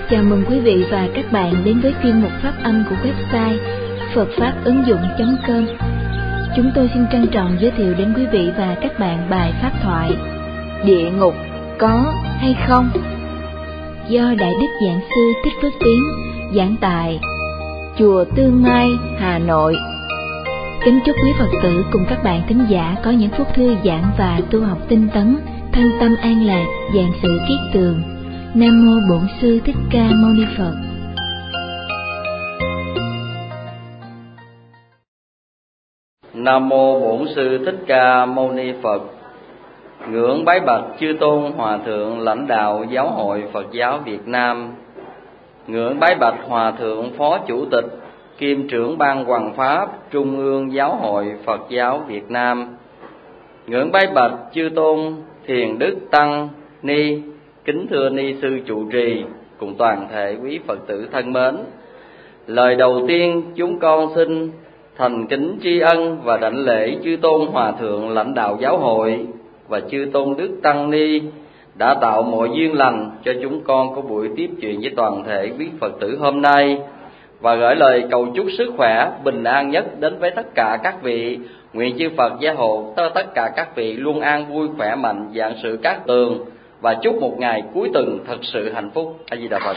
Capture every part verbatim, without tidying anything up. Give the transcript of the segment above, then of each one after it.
Chào mừng quý vị và các bạn đến với chuyên mục phát âm của website phật pháp ứng dụng chấm com. Chúng tôi xin trân trọng giới thiệu đến quý vị và các bạn bài pháp thoại Địa ngục có hay không? Do Đại Đức Giảng Sư Thích Phước Tiến giảng tại Chùa Tương Mai, Hà Nội. Kính chúc quý Phật tử cùng các bạn thính giả có những phút thư giãn và tu học tinh tấn, thân tâm an lạc, vạn sự kiết tường. Nam mô Bổn Sư Thích Ca Mâu Ni Phật. Nam mô Bổn Sư Thích Ca Mâu Ni Phật. Ngưỡng bái bạch chư tôn hòa thượng lãnh đạo Giáo hội Phật giáo Việt Nam. Ngưỡng bái bạch hòa thượng phó chủ tịch kiêm trưởng ban Hoằng pháp Trung ương Giáo hội Phật giáo Việt Nam. Ngưỡng bái bạch chư tôn thiền đức tăng ni. Kính thưa ni sư trụ trì cùng toàn thể quý Phật tử thân mến. Lời đầu tiên chúng con xin thành kính tri ân và đảnh lễ chư tôn hòa thượng lãnh đạo giáo hội và chư tôn đức tăng ni đã tạo mọi duyên lành cho chúng con có buổi tiếp chuyện với toàn thể quý Phật tử hôm nay, và gửi lời cầu chúc sức khỏe bình an nhất đến với tất cả các vị. Nguyện chư Phật gia hộ tất cả các vị luôn an vui khỏe mạnh, vạn sự cát tường, và chúc một ngày cuối tuần thật sự hạnh phúc. A Di Đà Phật.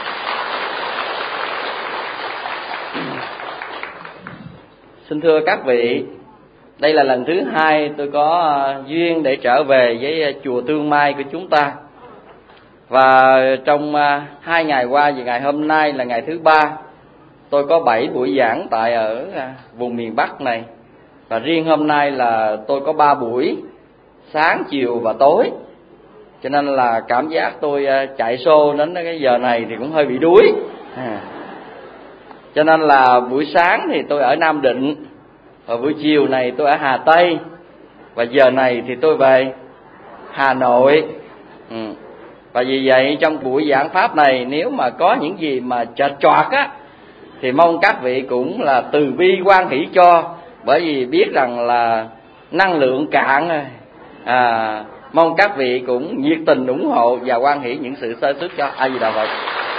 Xin thưa các vị, đây là lần thứ hai tôi có duyên để trở về với chùa Tương Mai của chúng ta. Và trong hai ngày qua và ngày hôm nay là ngày thứ ba, tôi có bảy buổi giảng tại ở vùng miền Bắc này. Và riêng hôm nay là tôi có ba buổi, sáng, chiều và tối. Cho nên là cảm giác tôi chạy xô đến cái giờ này thì cũng hơi bị đuối. À. Cho nên là buổi sáng thì tôi ở Nam Định, và buổi chiều này tôi ở Hà Tây, và giờ này thì tôi về Hà Nội. Ừ. Và vì vậy trong buổi giảng pháp này, nếu mà có những gì mà chệch choạc á, thì mong các vị cũng là từ bi hoan hỷ cho, bởi vì biết rằng là năng lượng cạn rồi. À, mong các vị cũng nhiệt tình ủng hộ và hoan hỷ những sự sơ suất cho. A Di Đà Phật.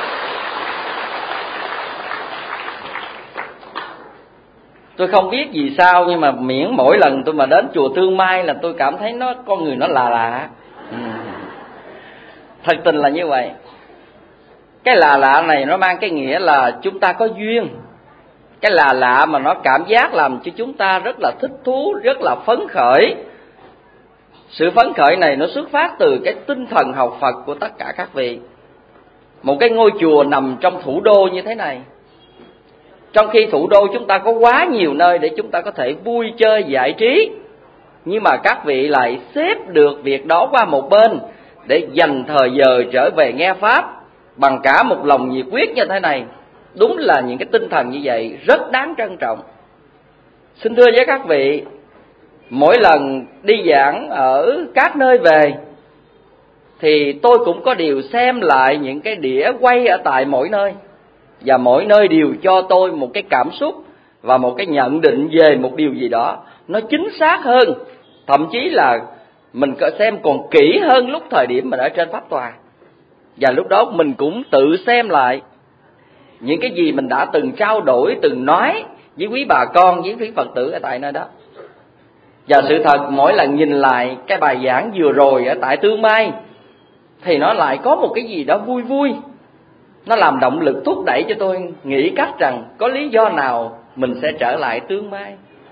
Tôi không biết vì sao, nhưng mà miễn mỗi lần tôi mà đến chùa Tương Mai là tôi cảm thấy nó con người nó lạ lạ. Ừ. Thật tình là như vậy. Cái lạ lạ này nó mang cái nghĩa là chúng ta có duyên. Cái lạ lạ mà nó cảm giác làm cho chúng ta rất là thích thú, rất là phấn khởi. Sự phấn khởi này nó xuất phát từ cái tinh thần học Phật của tất cả các vị. Một cái ngôi chùa nằm trong thủ đô như thế này, trong khi thủ đô chúng ta có quá nhiều nơi để chúng ta có thể vui chơi giải trí, nhưng mà các vị lại xếp được việc đó qua một bên để dành thời giờ trở về nghe Pháp bằng cả một lòng nhiệt quyết như thế này. Đúng là những cái tinh thần như vậy rất đáng trân trọng. Xin thưa với các vị, mỗi lần đi giảng ở các nơi về thì tôi cũng có điều xem lại những cái đĩa quay ở tại mỗi nơi, và mỗi nơi đều cho tôi một cái cảm xúc và một cái nhận định về một điều gì đó nó chính xác hơn, thậm chí là mình có xem còn kỹ hơn lúc thời điểm mình ở trên pháp tòa. Và lúc đó mình cũng tự xem lại những cái gì mình đã từng trao đổi, từng nói với quý bà con, với quý Phật tử ở tại nơi đó. Và sự thật mỗi lần nhìn lại cái bài giảng vừa rồi ở tại Tương Mai thì nó lại có một cái gì đó vui vui. Nó làm động lực thúc đẩy cho tôi nghĩ cách rằng có lý do nào mình sẽ trở lại Tương Mai.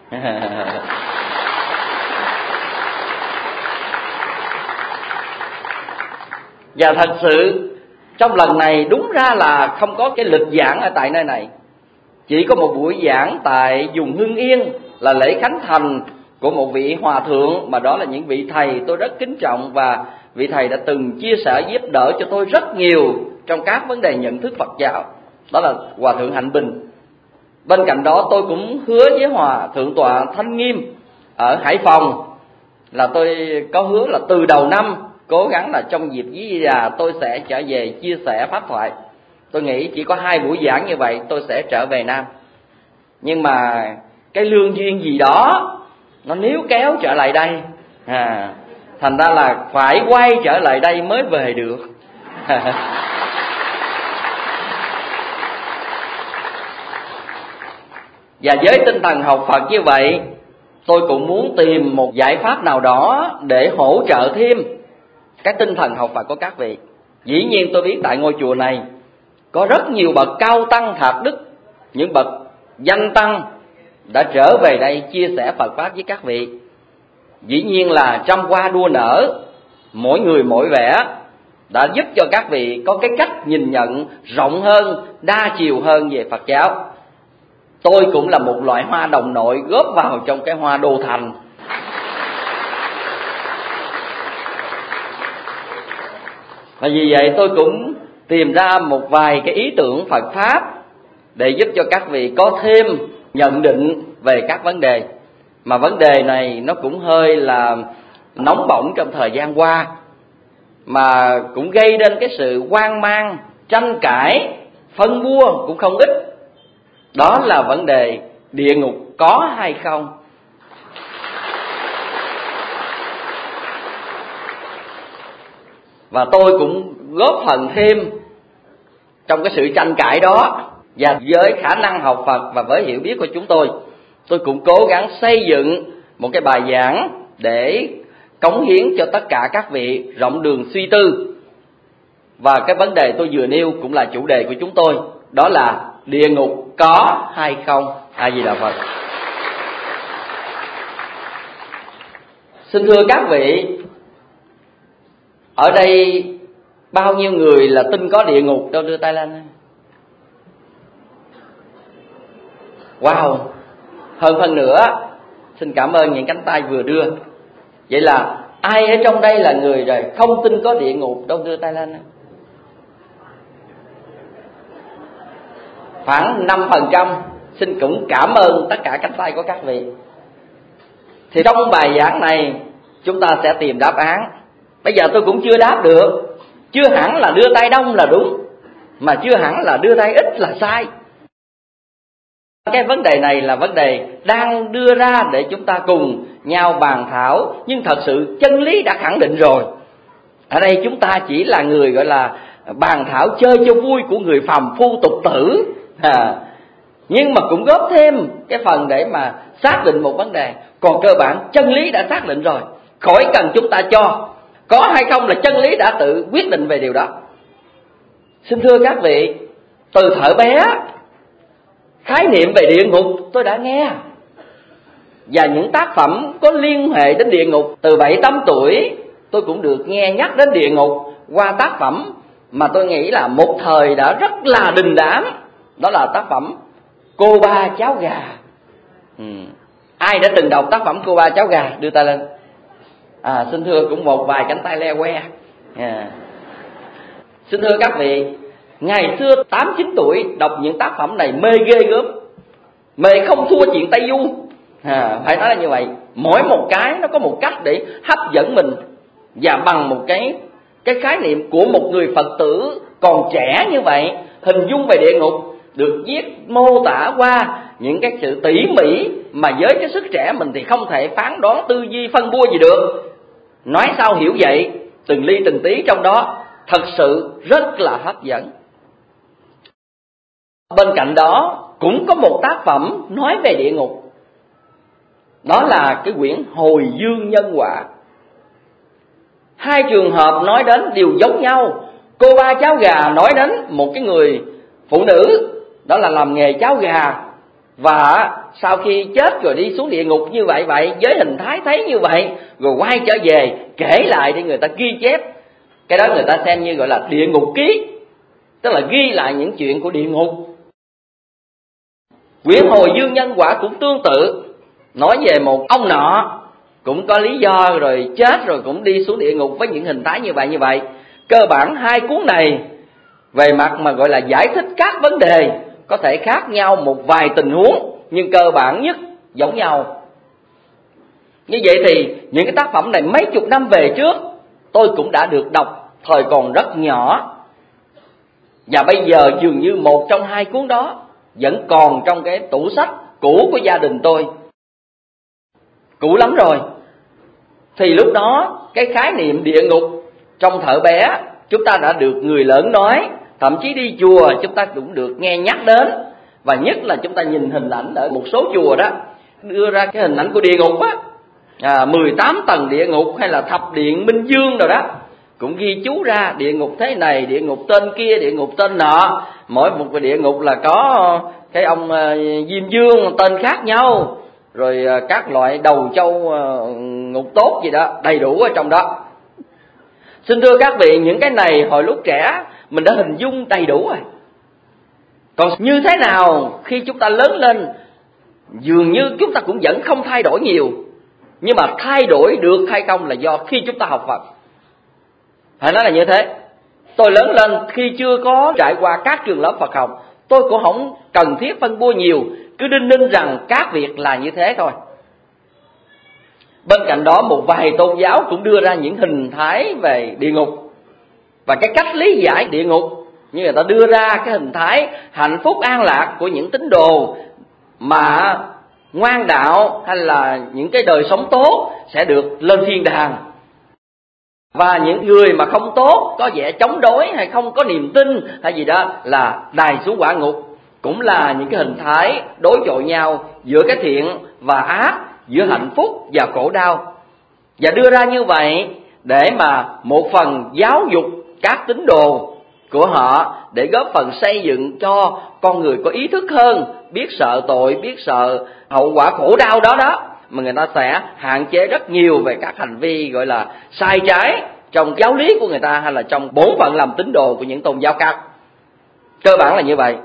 Và thật sự trong lần này đúng ra là không có cái lịch giảng ở tại nơi này. Chỉ có một buổi giảng tại vùng Hưng Yên là lễ khánh thành của một vị hòa thượng, mà đó là những vị thầy tôi rất kính trọng, và vị thầy đã từng chia sẻ giúp đỡ cho tôi rất nhiều trong các vấn đề nhận thức Phật giáo. Đó là Hòa thượng Hạnh Bình. Bên cạnh đó tôi cũng hứa với Hòa thượng tọa Thanh Nghiêm ở Hải Phòng là tôi có hứa là từ đầu năm cố gắng là trong dịp Di Đà tôi sẽ trở về chia sẻ pháp thoại. Tôi nghĩ chỉ có hai buổi giảng như vậy tôi sẽ trở về Nam. Nhưng mà cái lương duyên gì đó nó níu kéo trở lại đây, à, thành ra là phải quay trở lại đây mới về được. Và với tinh thần học Phật như vậy, tôi cũng muốn tìm một giải pháp nào đó để hỗ trợ thêm cái tinh thần học Phật của các vị. Dĩ nhiên tôi biết tại ngôi chùa này có rất nhiều bậc cao tăng thạc đức, những bậc danh tăng đã trở về đây chia sẻ Phật Pháp với các vị. Dĩ nhiên là trăm hoa đua nở, mỗi người mỗi vẻ, đã giúp cho các vị có cái cách nhìn nhận rộng hơn, đa chiều hơn về Phật giáo. Tôi cũng là một loại hoa đồng nội góp vào trong cái hoa đô thành. Và vì vậy tôi cũng tìm ra một vài cái ý tưởng Phật Pháp để giúp cho các vị có thêm nhận định về các vấn đề. Mà vấn đề này nó cũng hơi là nóng bỏng trong thời gian qua, mà cũng gây đến cái sự hoang mang, tranh cãi, phân bua cũng không ít. Đó là vấn đề địa ngục có hay không. Và tôi cũng góp phần thêm trong cái sự tranh cãi đó. Và với khả năng học Phật và với hiểu biết của chúng tôi, tôi cũng cố gắng xây dựng một cái bài giảng để cống hiến cho tất cả các vị rộng đường suy tư. Và cái vấn đề tôi vừa nêu cũng là chủ đề của chúng tôi, đó là địa ngục có hay không. A Di Đà Phật. Xin thưa các vị, ở đây bao nhiêu người là tin có địa ngục? Đâu đưa tay lên. Wow, hơn phân nửa. Xin cảm ơn những cánh tay vừa đưa. Vậy là ai ở trong đây là người rồi không tin có địa ngục? Đâu đưa tay lên. Khoảng năm phần trăm. Xin cũng cảm ơn tất cả cánh tay của các vị. Thì trong bài giảng này chúng ta sẽ tìm đáp án. Bây giờ tôi cũng chưa đáp được. Chưa hẳn là đưa tay đông là đúng, mà chưa hẳn là đưa tay ít là sai. Cái vấn đề này là vấn đề đang đưa ra để chúng ta cùng nhau bàn thảo. Nhưng thật sự chân lý đã khẳng định rồi. Ở đây chúng ta chỉ là người gọi là bàn thảo chơi cho vui của người phàm phu tục tử à. Nhưng mà cũng góp thêm cái phần để mà xác định một vấn đề. Còn cơ bản chân lý đã xác định rồi, khỏi cần chúng ta cho. Có hay không là chân lý đã tự quyết định về điều đó. Xin thưa các vị, từ thuở bé khái niệm về địa ngục tôi đã nghe, và những tác phẩm có liên hệ đến địa ngục. Từ bảy tám tuổi tôi cũng được nghe nhắc đến địa ngục qua tác phẩm mà tôi nghĩ là một thời đã rất là đình đám. Đó là tác phẩm Cô Ba Cháu Gà. ừ. Ai đã từng đọc tác phẩm Cô Ba Cháu Gà đưa tay lên. À, xin thưa cũng một vài cánh tay le que. à. Xin thưa các vị, ngày xưa tám chín tuổi đọc những tác phẩm này mê ghê gớm, mê không thua chuyện Tây Du. à, Phải nói là như vậy. Mỗi một cái nó có một cách để hấp dẫn mình. Và bằng một cái cái khái niệm của một người Phật tử còn trẻ như vậy, hình dung về địa ngục được viết mô tả qua những cái sự tỉ mỉ mà với cái sức trẻ mình thì không thể phán đoán, tư duy, phân bua gì được. Nói sao hiểu vậy, từng ly từng tí trong đó thật sự rất là hấp dẫn. Bên cạnh đó cũng có một tác phẩm nói về địa ngục. Đó là cái quyển Hồi Dương Nhân Quả. Hai trường hợp nói đến đều giống nhau. Cô Ba Cháu Gà nói đến một cái người phụ nữ, đó là làm nghề cháo gà, và sau khi chết rồi đi xuống địa ngục như vậy vậy, với hình thái thấy như vậy, rồi quay trở về kể lại để người ta ghi chép. Cái đó người ta xem như gọi là địa ngục ký, tức là ghi lại những chuyện của địa ngục. Quyển Hồi Dương Nhân Quả cũng tương tự, nói về một ông nọ cũng có lý do rồi chết rồi cũng đi xuống địa ngục với những hình thái như vậy như vậy. Cơ bản hai cuốn này về mặt mà gọi là giải thích các vấn đề có thể khác nhau một vài tình huống, nhưng cơ bản nhất giống nhau. Như vậy thì những cái tác phẩm này mấy chục năm về trước tôi cũng đã được đọc thời còn rất nhỏ. Và bây giờ dường như một trong hai cuốn đó vẫn còn trong cái tủ sách cũ của gia đình tôi. Cũ lắm rồi. Thì lúc đó cái khái niệm địa ngục trong thuở bé chúng ta đã được người lớn nói, thậm chí đi chùa chúng ta cũng được nghe nhắc đến. Và nhất là chúng ta nhìn hình ảnh ở một số chùa đó, đưa ra cái hình ảnh của địa ngục á, à, mười tám tầng địa ngục hay là thập điện Minh Dương rồi đó, cũng ghi chú ra địa ngục thế này, địa ngục tên kia, địa ngục tên nọ. Mỗi một cái địa ngục là có cái ông uh, Diêm Dương tên khác nhau, rồi uh, các loại đầu châu uh, ngục tốt gì đó đầy đủ ở trong đó. Xin thưa các vị, những cái này hồi lúc trẻ mình đã hình dung đầy đủ rồi. Còn như thế nào khi chúng ta lớn lên, dường như chúng ta cũng vẫn không thay đổi nhiều. Nhưng mà thay đổi được hay không là do khi chúng ta học Phật. Phải nói là như thế. Tôi lớn lên khi chưa có trải qua các trường lớp Phật học, tôi cũng không cần thiết phân bua nhiều, cứ đinh ninh rằng các việc là như thế thôi. Bên cạnh đó, một vài tôn giáo cũng đưa ra những hình thái về địa ngục và cái cách lý giải địa ngục. Như người ta đưa ra cái hình thái hạnh phúc an lạc của những tín đồ mà ngoan đạo hay là những cái đời sống tốt sẽ được lên thiên đàng. Và những người mà không tốt, có vẻ chống đối hay không có niềm tin hay gì đó là đày xuống quả ngục. Cũng là những cái hình thái đối chọi nhau giữa cái thiện và ác, giữa hạnh phúc và khổ đau. Và đưa ra như vậy để mà một phần giáo dục các tín đồ của họ, để góp phần xây dựng cho con người có ý thức hơn, biết sợ tội, biết sợ hậu quả khổ đau đó đó, mà người ta sẽ hạn chế rất nhiều về các hành vi gọi là sai trái trong giáo lý của người ta, hay là trong bổn phận làm tín đồ của những tôn giáo khác. Cơ bản là như vậy.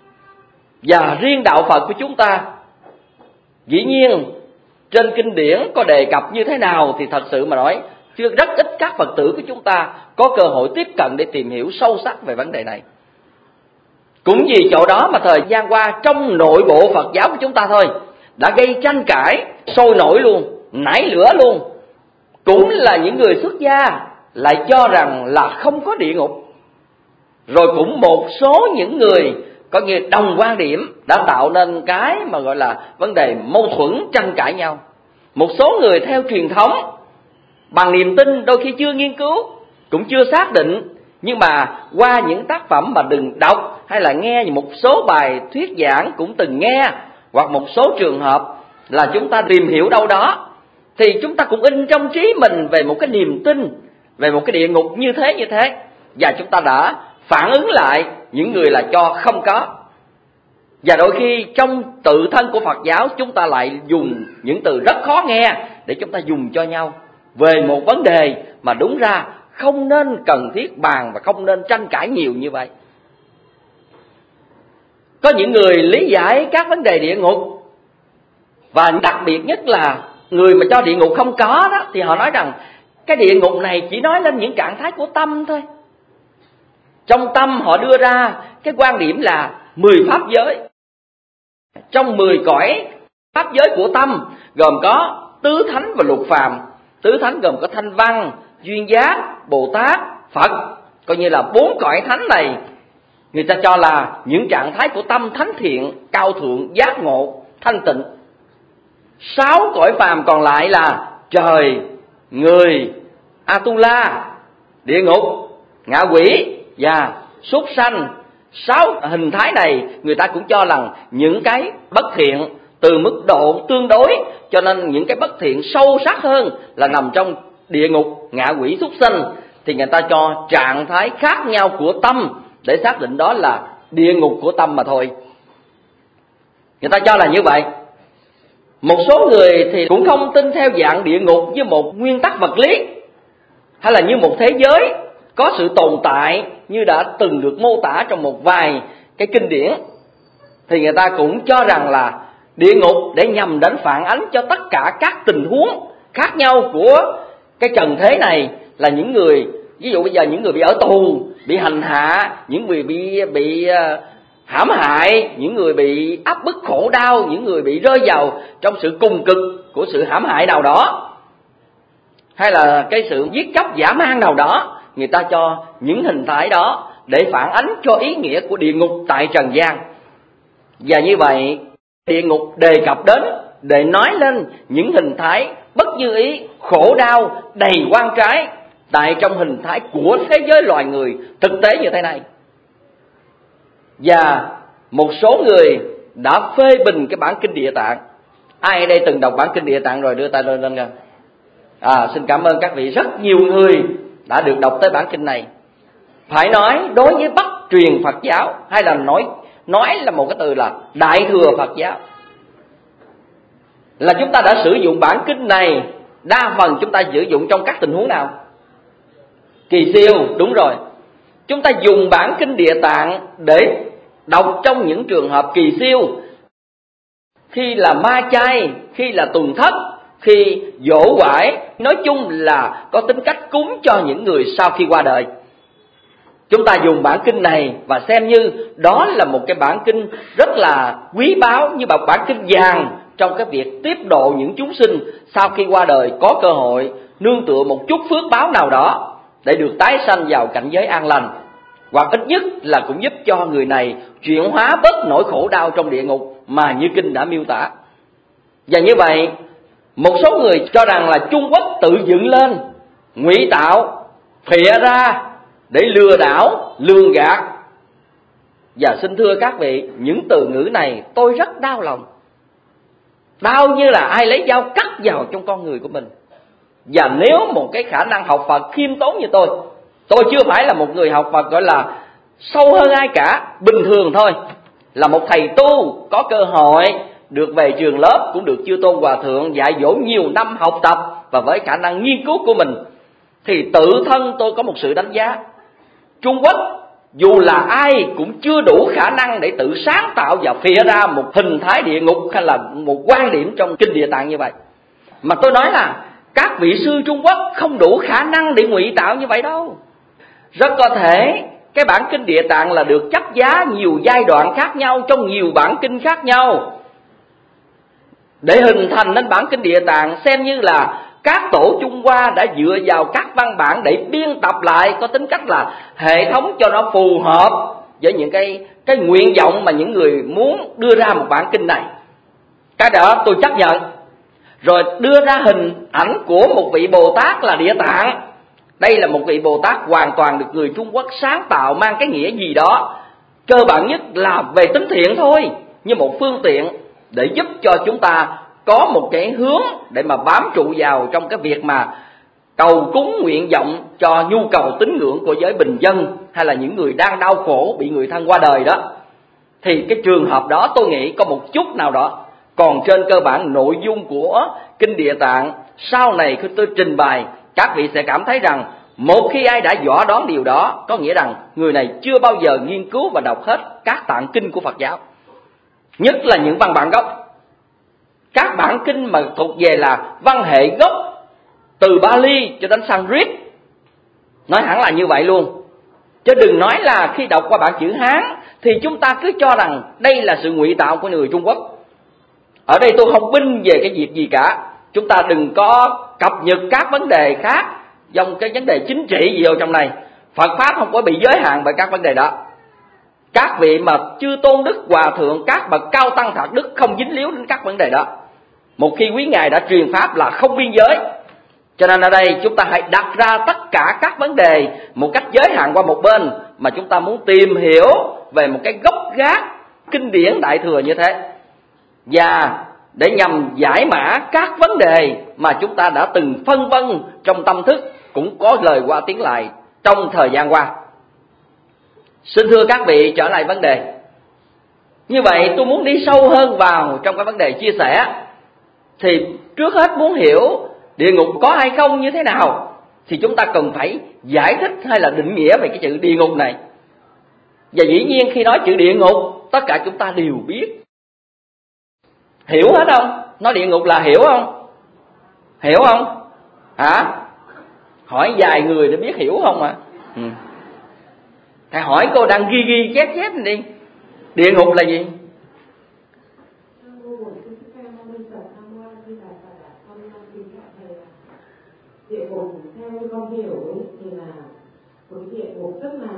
Và riêng đạo Phật của chúng ta, dĩ nhiên trên kinh điển có đề cập như thế nào thì thật sự mà nói, chưa rất ít các Phật tử của chúng ta có cơ hội tiếp cận để tìm hiểu sâu sắc về vấn đề này. Cũng vì chỗ đó mà thời gian qua trong nội bộ Phật giáo của chúng ta thôi đã gây tranh cãi sôi nổi luôn, nảy lửa luôn. Cũng là những người xuất gia lại cho rằng là không có địa ngục. Rồi cũng một số những người có nghĩa đồng quan điểm đã tạo nên cái mà gọi là vấn đề mâu thuẫn tranh cãi nhau. Một số người theo truyền thống, bằng niềm tin đôi khi chưa nghiên cứu, cũng chưa xác định, nhưng mà qua những tác phẩm mà đừng đọc hay là nghe một số bài thuyết giảng cũng từng nghe, hoặc một số trường hợp là chúng ta tìm hiểu đâu đó, thì chúng ta cũng in trong trí mình về một cái niềm tin về một cái địa ngục như thế như thế, và chúng ta đã phản ứng lại những người là cho không có. Và đôi khi trong tự thân của Phật giáo chúng ta lại dùng những từ rất khó nghe để chúng ta dùng cho nhau về một vấn đề mà đúng ra không nên cần thiết bàn và không nên tranh cãi nhiều như vậy. Có những người lý giải các vấn đề địa ngục, và đặc biệt nhất là người mà cho địa ngục không có đó, thì họ nói rằng cái địa ngục này chỉ nói lên những trạng thái của tâm thôi. Trong tâm họ đưa ra cái quan điểm là mười pháp giới. Trong mười cõi pháp giới của tâm gồm có tứ thánh và lục phàm. Tứ thánh gồm có Thanh Văn, Duyên Giác, Bồ Tát, Phật. Coi như là bốn cõi thánh này người ta cho là những trạng thái của tâm thánh thiện, cao thượng, giác ngộ, thanh tịnh. Sáu cõi phàm còn lại là trời, người, Atula, địa ngục, ngạ quỷ và súc sanh. Sáu hình thái này người ta cũng cho rằng những cái bất thiện từ mức độ tương đối, cho nên những cái bất thiện sâu sắc hơn là nằm trong địa ngục, ngạ quỷ, súc sanh. Thì người ta cho trạng thái khác nhau của tâm để xác định đó là địa ngục của tâm mà thôi. Người ta cho là như vậy. Một số người thì cũng không tin theo dạng địa ngục như một nguyên tắc vật lý, hay là như một thế giới có sự tồn tại như đã từng được mô tả trong một vài cái kinh điển. Thì người ta cũng cho rằng là địa ngục để nhằm đến phản ánh cho tất cả các tình huống khác nhau của cái trần thế này, là những người, ví dụ bây giờ những người bị ở tù, bị hành hạ, những người bị bị hãm hại, những người bị áp bức khổ đau, những người bị rơi vào trong sự cùng cực của sự hãm hại nào đó, hay là cái sự giết chóc dã man nào đó. Người ta cho những hình thái đó để phản ánh cho ý nghĩa của địa ngục tại trần gian. Và như vậy địa ngục đề cập đến để nói lên những hình thái bất như ý, khổ đau, đầy oan trái tại trong hình thái của thế giới loài người thực tế như thế này. Và một số người đã phê bình cái bản kinh Địa Tạng. Ai ở đây từng đọc bản kinh Địa Tạng rồi đưa tay lên lên coi. À, xin cảm ơn các vị, rất nhiều người đã được đọc tới bản kinh này. Phải nói đối với Bắc truyền Phật giáo, hay là nói nói là một cái từ là Đại thừa Phật giáo, là chúng ta đã sử dụng bản kinh này. Đa phần chúng ta sử dụng trong các tình huống nào? Kỳ siêu, đúng rồi. Chúng ta dùng bản kinh Địa Tạng để đọc trong những trường hợp kỳ siêu, khi là ma chay, khi là tuần thất, khi dỗ quải, nói chung là có tính cách cúng cho những người sau khi qua đời. Chúng ta dùng bản kinh này và xem như đó là một cái bản kinh rất là quý báu, như một bản kinh vàng trong cái việc tiếp độ những chúng sinh sau khi qua đời có cơ hội nương tựa một chút phước báo nào đó để được tái sanh vào cảnh giới an lành, hoặc ít nhất là cũng giúp cho người này chuyển hóa bớt nỗi khổ đau trong địa ngục mà như kinh đã miêu tả. Và như vậy, một số người cho rằng là Trung Quốc tự dựng lên, ngụy tạo, phịa ra để lừa đảo, lường gạt. Và xin thưa các vị, những từ ngữ này tôi rất đau lòng. Đau như là ai lấy dao cắt vào trong con người của mình. Và nếu một cái khả năng học Phật khiêm tốn như tôi, tôi chưa phải là một người học Phật gọi là sâu hơn ai cả, bình thường thôi, là một thầy tu có cơ hội được về trường lớp, cũng được Chư Tôn Hòa Thượng dạy dỗ nhiều năm học tập, và với khả năng nghiên cứu của mình thì tự thân tôi có một sự đánh giá. Trung Quốc dù là ai cũng chưa đủ khả năng để tự sáng tạo và phịa ra một hình thái địa ngục hay là một quan điểm trong kinh Địa Tạng như vậy. Mà tôi nói là các vị sư Trung Quốc không đủ khả năng để ngụy tạo như vậy đâu. Rất có thể cái bản kinh Địa Tạng là được chấp giá nhiều giai đoạn khác nhau trong nhiều bản kinh khác nhau để hình thành nên bản kinh Địa Tạng, xem như là các tổ Trung Hoa đã dựa vào các văn bản để biên tập lại, có tính cách là hệ thống cho nó phù hợp với những cái cái nguyện vọng mà những người muốn đưa ra một bản kinh này. Cái đó tôi chấp nhận. Rồi đưa ra hình ảnh của một vị Bồ Tát là Địa Tạng. Đây là một vị Bồ Tát hoàn toàn được người Trung Quốc sáng tạo, mang cái nghĩa gì đó cơ bản nhất là về tính thiện thôi, như một phương tiện để giúp cho chúng ta có một cái hướng để mà bám trụ vào trong cái việc mà cầu cúng nguyện vọng cho nhu cầu tín ngưỡng của giới bình dân, hay là những người đang đau khổ bị người thân qua đời đó. Thì cái trường hợp đó tôi nghĩ có một chút nào đó. Còn trên cơ bản nội dung của kinh Địa Tạng, sau này khi tôi trình bày, các vị sẽ cảm thấy rằng một khi ai đã dõi đoán điều đó, có nghĩa rằng người này chưa bao giờ nghiên cứu và đọc hết các tạng kinh của Phật giáo, nhất là những văn bản gốc. Các bản kinh mà thuộc về là văn hệ gốc, từ Bali cho đến Sanskrit, nói hẳn là như vậy luôn. Chứ đừng nói là khi đọc qua bản chữ Hán thì chúng ta cứ cho rằng đây là sự ngụy tạo của người Trung Quốc. Ở đây tôi không binh về cái việc gì cả. Chúng ta đừng có cập nhật các vấn đề khác, dòng cái vấn đề chính trị gì vào trong này. Phật Pháp không có bị giới hạn bởi các vấn đề đó. Các vị mà Chư Tôn Đức Hòa Thượng, các bậc cao tăng Thạc Đức không dính líu đến các vấn đề đó. Một khi quý ngài đã truyền Pháp là không biên giới. Cho nên ở đây chúng ta hãy đặt ra tất cả các vấn đề một cách giới hạn qua một bên, mà chúng ta muốn tìm hiểu về một cái gốc gác kinh điển Đại Thừa như thế, và để nhằm giải mã các vấn đề mà chúng ta đã từng phân vân trong tâm thức, cũng có lời qua tiếng lại trong thời gian qua. Xin thưa các vị, trở lại vấn đề. Như vậy tôi muốn đi sâu hơn vào trong cái vấn đề chia sẻ. Thì trước hết muốn hiểu địa ngục có hay không như thế nào, thì chúng ta cần phải giải thích hay là định nghĩa về cái chữ địa ngục này. Và dĩ nhiên khi nói chữ địa ngục, tất cả chúng ta đều biết. Hiểu hết không? Nói địa ngục là hiểu không? Hiểu không? Hả? Hỏi vài người để biết hiểu không ạ? Ừ. Thầy hỏi cô đang ghi ghi chép chép đi. Địa ngục là gì? Địa ngục theo như con hiểu ấy, thì là một địa ngục rất là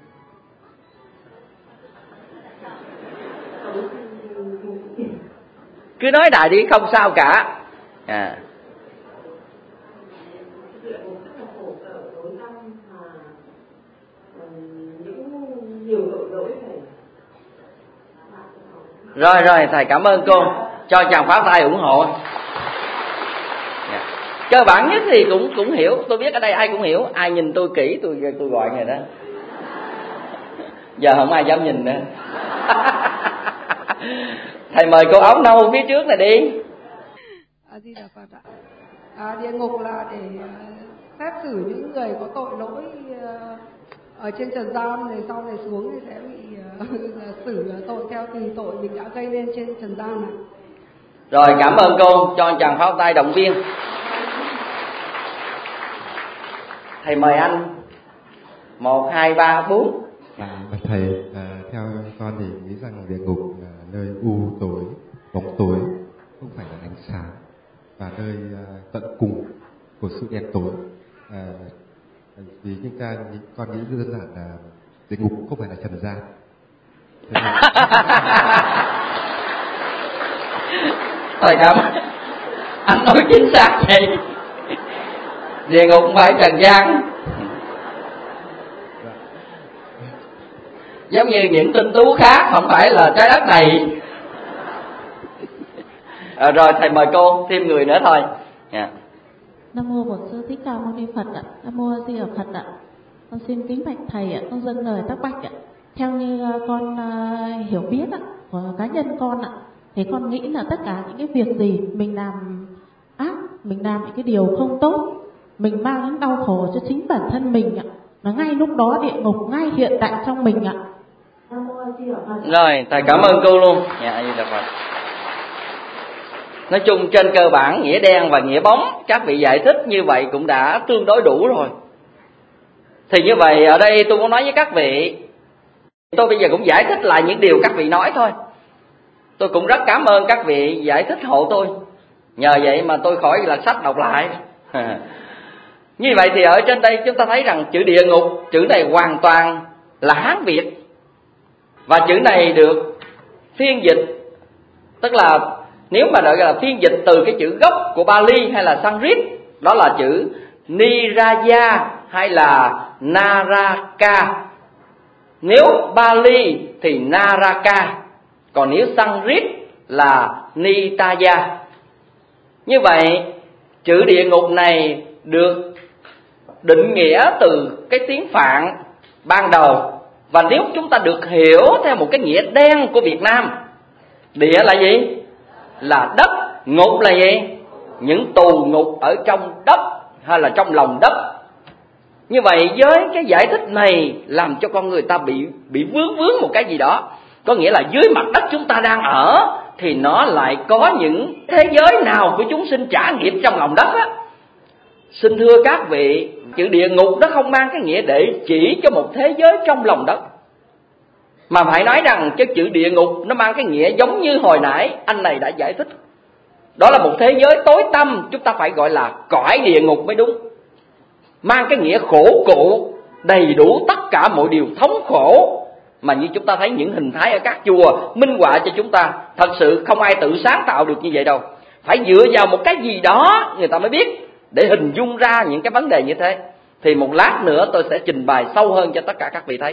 cứ nói đại đi không sao cả. À. Địa ngục rất là khổ sở tối tăm, mà những nhiều tội lỗi phải Rồi rồi, thầy cảm ơn cô. Cho chàng pháo tay ủng hộ. Yeah. Cơ bản nhất thì cũng cũng hiểu. Tôi biết ở đây ai cũng hiểu. Ai nhìn tôi kỹ tôi tôi gọi người đó. Giờ không ai dám nhìn nữa. Thầy mời cô áo nâu phía trước này đi. A Di Đà Phật ạ. À, địa ngục là để phép xử những người có tội lỗi ở trên trần gian, rồi sau này xuống thì sẽ bị uh, xử tội theo tùy tội mình đã gây lên trên trần gian ạ. Rồi cảm ơn cô, cho chàng pháo tay động viên. Thầy mời anh. Một, hai, ba, bốn. À, thầy, à, theo con thì nghĩ rằng địa ngục là nơi u tối, bóng tối, không phải là ánh sáng, và nơi à, tận cùng của sự đen tối. À, vì chúng ta con nghĩ đơn giản là địa ngục không phải là trần gian. Thầy cảm ơn. Anh nói chính xác vậy. Địa ngục không phải trần gian. Giống như những tinh tú khác, không phải là trái đất này. À, rồi thầy mời cô, thêm người nữa thôi. Yeah. Nam mô Bổn Sư Thích Ca Mâu Ni Phật ạ. Nam mô A Di Đà Phật ạ. Con xin kính bạch thầy ạ. Con dâng lời tác bạch ạ. Theo như con uh, hiểu biết ạ, của cá nhân con ạ, thì con nghĩ là tất cả những cái việc gì mình làm ác, mình làm những cái điều không tốt, mình mang đến đau khổ cho chính bản thân mình ạ, là ngay lúc đó địa ngục ngay hiện tại trong mình ạ. Rồi, thầy cảm ơn cô luôn. Dạ, A Di Đà Phật. Nói chung trên cơ bản nghĩa đen và nghĩa bóng các vị giải thích như vậy cũng đã tương đối đủ rồi. Thì như vậy ở đây tôi muốn nói với các vị, tôi bây giờ cũng giải thích lại những điều các vị nói thôi. Tôi cũng rất cảm ơn các vị giải thích hộ tôi. Nhờ vậy mà tôi khỏi là sách đọc lại. Như vậy thì ở trên đây chúng ta thấy rằng chữ địa ngục, chữ này hoàn toàn là Hán Việt. Và chữ này được phiên dịch, tức là nếu mà gọi là phiên dịch từ cái chữ gốc của Bali hay là Sanskrit, đó là chữ Niraya hay là Naraka. Nếu Bali thì Naraka, còn nếu Sanskrit là Nitaya. Như vậy chữ địa ngục này được định nghĩa từ cái tiếng Phạn ban đầu. Và nếu chúng ta được hiểu theo một cái nghĩa đen của Việt Nam, địa là gì? Là đất. Ngục là gì? Những tù ngục ở trong đất hay là trong lòng đất. Như vậy với cái giải thích này làm cho con người ta bị bị vướng vướng một cái gì đó. Có nghĩa là dưới mặt đất chúng ta đang ở thì nó lại có những thế giới nào của chúng sinh trả nghiệp trong lòng đất á. Xin thưa các vị, chữ địa ngục nó không mang cái nghĩa để chỉ cho một thế giới trong lòng đất, mà phải nói rằng cái chữ địa ngục nó mang cái nghĩa giống như hồi nãy anh này đã giải thích. Đó là một thế giới tối tăm, chúng ta phải gọi là cõi địa ngục mới đúng. Mang cái nghĩa khổ cụ, đầy đủ tất cả mọi điều thống khổ. Mà như chúng ta thấy những hình thái ở các chùa minh họa cho chúng ta, thật sự không ai tự sáng tạo được như vậy đâu. Phải dựa vào một cái gì đó người ta mới biết, để hình dung ra những cái vấn đề như thế. Thì một lát nữa tôi sẽ trình bày sâu hơn cho tất cả các vị thấy.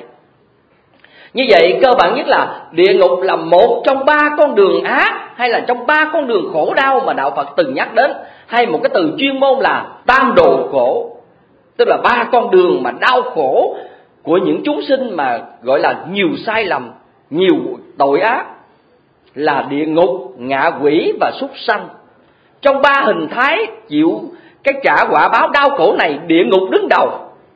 Như vậy cơ bản nhất là địa ngục là một trong ba con đường ác, hay là trong ba con đường khổ đau mà Đạo Phật từng nhắc đến. Hay một cái từ chuyên môn là tam đồ khổ, tức là ba con đường mà đau khổ của những chúng sinh mà gọi là nhiều sai lầm, nhiều tội ác, là địa ngục, ngạ quỷ và súc sanh. Trong ba hình thái chịu cái trả quả báo đau khổ này, địa ngục đứng đầu.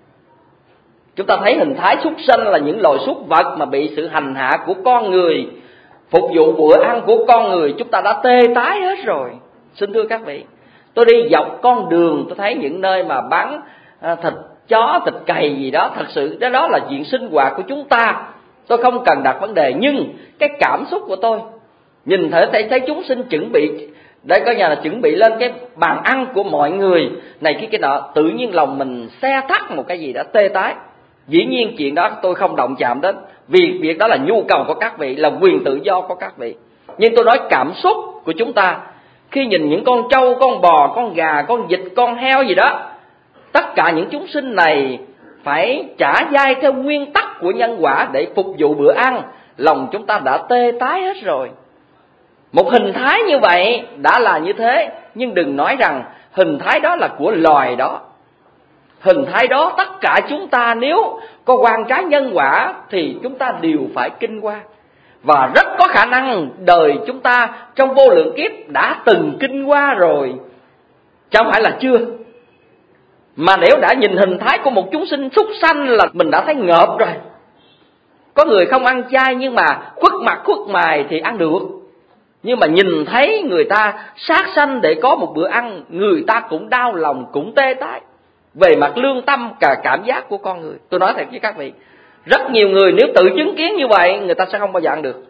Chúng ta thấy hình thái súc sanh là những loài súc vật mà bị sự hành hạ của con người, phục vụ bữa ăn của con người, chúng ta đã tê tái hết rồi. Xin thưa các vị, tôi đi dọc con đường tôi thấy những nơi mà bán thịt chó, thịt cầy gì đó, thật sự đó, đó là chuyện sinh hoạt của chúng ta. Tôi không cần đặt vấn đề, nhưng cái cảm xúc của tôi nhìn thấy thấy, thấy chúng sinh chuẩn bị, đây có nhà là chuẩn bị lên cái bàn ăn của mọi người này kia cái nọ, tự nhiên lòng mình xe thắt một cái gì đó tê tái. Dĩ nhiên chuyện đó tôi không động chạm đến, vì việc đó là nhu cầu của các vị, là quyền tự do của các vị. Nhưng tôi nói cảm xúc của chúng ta khi nhìn những con trâu, con bò, con gà, con vịt, con heo gì đó, tất cả những chúng sinh này phải trả dai theo nguyên tắc của nhân quả để phục vụ bữa ăn, lòng chúng ta đã tê tái hết rồi. Một hình thái như vậy đã là như thế, nhưng đừng nói rằng hình thái đó là của loài đó. Hình thái đó tất cả chúng ta nếu có quan trái nhân quả thì chúng ta đều phải kinh qua. Và rất có khả năng đời chúng ta trong vô lượng kiếp đã từng kinh qua rồi, chứ không phải là chưa. Mà nếu đã nhìn hình thái của một chúng sinh súc sanh là mình đã thấy ngợp rồi. Có người không ăn chay nhưng mà khuất mặt khuất mày thì ăn được. Nhưng mà nhìn thấy người ta sát sanh để có một bữa ăn, người ta cũng đau lòng, cũng tê tái. Về mặt lương tâm, cả cảm giác của con người. Tôi nói thật với các vị, rất nhiều người nếu tự chứng kiến như vậy, người ta sẽ không bao giờ ăn được.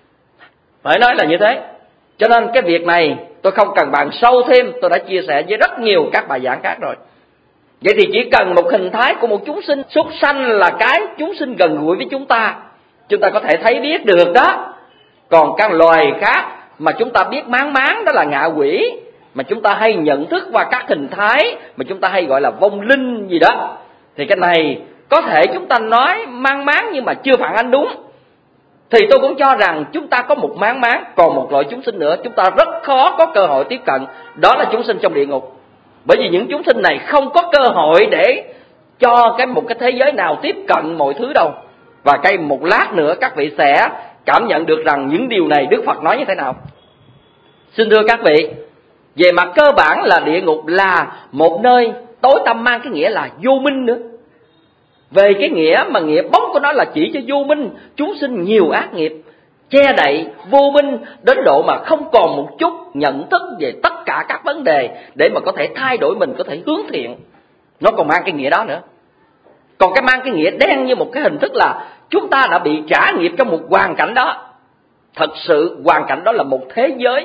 Phải nói là như thế. Cho nên cái việc này tôi không cần bàn sâu thêm, tôi đã chia sẻ với rất nhiều các bài giảng khác rồi. Vậy thì chỉ cần một hình thái của một chúng sinh súc sanh là cái chúng sinh gần gũi với chúng ta, chúng ta có thể thấy biết được đó. Còn các loài khác mà chúng ta biết máng máng đó là ngạ quỷ, mà chúng ta hay nhận thức qua các hình thái mà chúng ta hay gọi là vong linh gì đó, thì cái này có thể chúng ta nói mang máng nhưng mà chưa phản ánh đúng. Thì tôi cũng cho rằng chúng ta có một máng máng, còn một loại chúng sinh nữa chúng ta rất khó có cơ hội tiếp cận, đó là chúng sinh trong địa ngục. Bởi vì những chúng sinh này không có cơ hội để cho cái một cái thế giới nào tiếp cận mọi thứ đâu. Và cái một lát nữa các vị sẽ cảm nhận được rằng những điều này Đức Phật nói như thế nào. Xin thưa các vị, về mặt cơ bản là địa ngục là một nơi tối tăm, mang cái nghĩa là vô minh nữa. Về cái nghĩa mà nghĩa bóng của nó là chỉ cho vô minh, chúng sinh nhiều ác nghiệp, che đậy vô minh đến độ mà không còn một chút nhận thức về tất cả các vấn đề để mà có thể thay đổi mình, có thể hướng thiện. Nó còn mang cái nghĩa đó nữa. Còn cái mang cái nghĩa đen như một cái hình thức là chúng ta đã bị trả nghiệp trong một hoàn cảnh đó. Thật sự hoàn cảnh đó là một thế giới.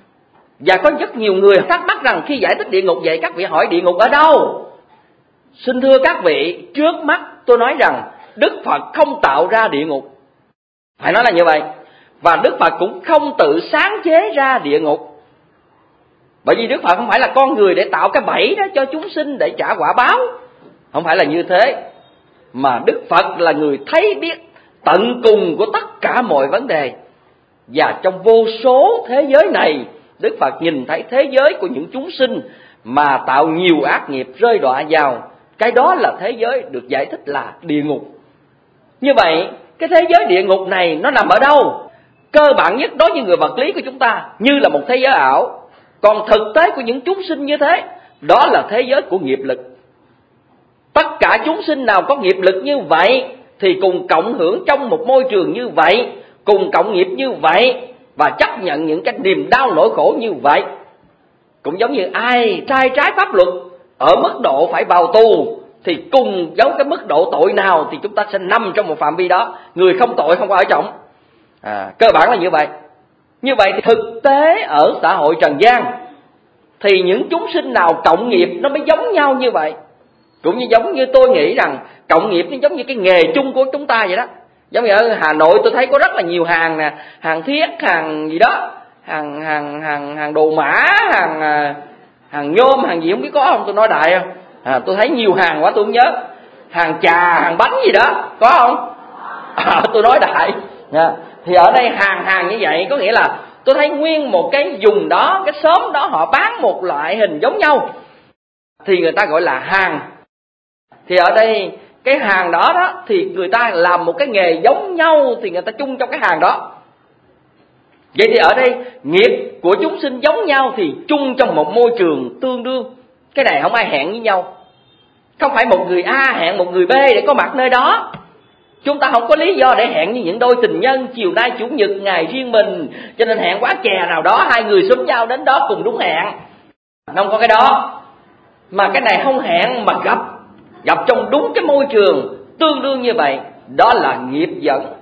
Và có rất nhiều người thắc mắc rằng khi giải thích địa ngục vậy, các vị hỏi địa ngục ở đâu? Xin thưa các vị, trước mắt tôi nói rằng Đức Phật không tạo ra địa ngục. Phải nói là như vậy. Và Đức Phật cũng không tự sáng chế ra địa ngục. Bởi vì Đức Phật không phải là con người để tạo cái bẫy đó cho chúng sinh để trả quả báo. Không phải là như thế. Mà Đức Phật là người thấy biết tận cùng của tất cả mọi vấn đề. Và trong vô số thế giới này, Đức Phật nhìn thấy thế giới của những chúng sinh mà tạo nhiều ác nghiệp rơi đọa vào. Cái đó là thế giới được giải thích là địa ngục. Như vậy, cái thế giới địa ngục này nó nằm ở đâu? Cơ bản nhất đối với người vật lý của chúng ta như là một thế giới ảo. Còn thực tế của những chúng sinh như thế, đó là thế giới của nghiệp lực. Tất cả chúng sinh nào có nghiệp lực như vậy thì cùng cộng hưởng trong một môi trường như vậy, cùng cộng nghiệp như vậy, và chấp nhận những cái niềm đau nỗi khổ như vậy. Cũng giống như ai sai trái pháp luật ở mức độ phải vào tù, thì cùng giống cái mức độ tội nào thì chúng ta sẽ nằm trong một phạm vi đó. Người không tội không có ở trọng. À, cơ bản là như vậy. Như vậy thì thực tế ở xã hội trần gian thì những chúng sinh nào cộng nghiệp nó mới giống nhau như vậy. Cũng như giống như tôi nghĩ rằng cộng nghiệp nó giống như cái nghề chung của chúng ta vậy đó. Giống như ở Hà Nội tôi thấy có rất là nhiều hàng nè, hàng thiết, hàng gì đó, hàng hàng hàng hàng đồ mã, hàng hàng nhôm, hàng gì không biết có không, tôi nói đại không? À, tôi thấy nhiều hàng quá tôi không nhớ. Hàng trà, hàng bánh gì đó, có không? À, tôi nói đại. À, thì ở đây hàng hàng như vậy có nghĩa là tôi thấy nguyên một cái vùng đó, cái xóm đó họ bán một loại hình giống nhau, thì người ta gọi là hàng. Thì ở đây cái hàng đó đó thì người ta làm một cái nghề giống nhau thì người ta chung trong cái hàng đó. Vậy thì ở đây nghiệp của chúng sinh giống nhau thì chung trong một môi trường tương đương. Cái này không ai hẹn với nhau. Không phải một người A hẹn một người B để có mặt nơi đó. Chúng ta không có lý do để hẹn như những đôi tình nhân chiều nay chủ nhật ngày riêng mình, cho nên hẹn quán chè nào đó, hai người xúm nhau đến đó cùng đúng hẹn. Không có cái đó. Mà cái này không hẹn mà gặp, gặp trong đúng cái môi trường tương đương như vậy, đó là nghiệp dẫn.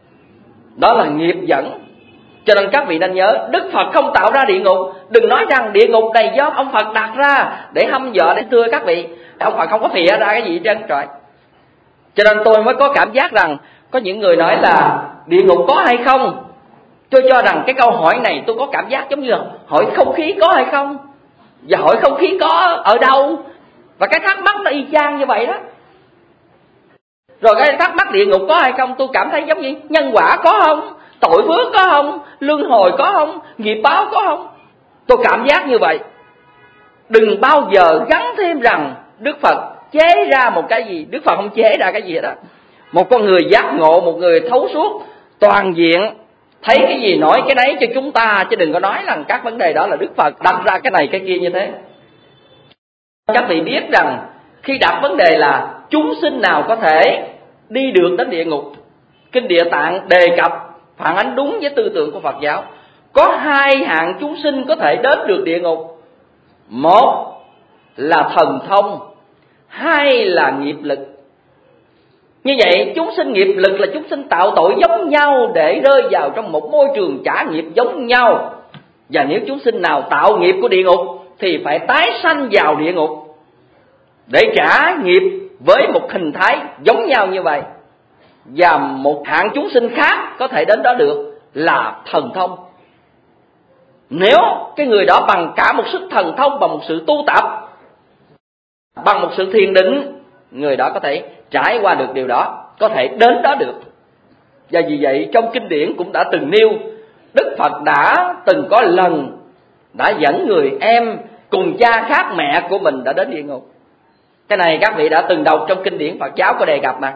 Đó là nghiệp dẫn. Cho nên các vị nên nhớ, Đức Phật không tạo ra địa ngục. Đừng nói rằng địa ngục này do ông Phật đặt ra để hăm dọa, để thưa các vị, ông Phật không có phìa ra cái gì hết trơn trời. Cho nên tôi mới có cảm giác rằng có những người nói là địa ngục có hay không. Tôi cho rằng cái câu hỏi này tôi có cảm giác giống như hỏi không khí có hay không, và hỏi không khí có ở đâu. Và cái thắc mắc nó y chang như vậy đó. Rồi cái thắc mắc địa ngục có hay không, tôi cảm thấy giống như nhân quả có không. tội phước có không, luân hồi có không, nghiệp báo có không. Tôi cảm giác như vậy. Đừng bao giờ gắn thêm rằng Đức Phật chế ra một cái gì. Đức Phật không chế ra cái gì đó. Một con người giác ngộ, một người thấu suốt toàn diện, thấy cái gì nói cái đấy cho chúng ta, chứ đừng có nói rằng các vấn đề đó là Đức Phật đặt ra cái này cái kia như thế. Các vị biết rằng khi đặt vấn đề là chúng sinh nào có thể đi được đến địa ngục, Kinh Địa Tạng đề cập phản ánh đúng với tư tưởng của Phật giáo. Có hai hạng chúng sinh có thể đến được địa ngục. Một là thần thông, hai là nghiệp lực. Như vậy chúng sinh nghiệp lực là chúng sinh tạo tội giống nhau để rơi vào trong một môi trường trả nghiệp giống nhau. Và nếu chúng sinh nào tạo nghiệp của địa ngục thì phải tái sanh vào địa ngục để trả nghiệp với một hình thái giống nhau như vậy. Và một hạng chúng sinh khác có thể đến đó được là thần thông. Nếu cái người đó bằng cả một sức thần thông, bằng một sự tu tập, bằng một sự thiền định, người đó có thể trải qua được điều đó, có thể đến đó được. Và vì vậy trong kinh điển cũng đã từng nêu, Đức Phật đã từng có lần đã dẫn người em cùng cha khác mẹ của mình đã đến địa ngục. Cái này các vị đã từng đọc trong kinh điển Phật giáo có đề cập mà.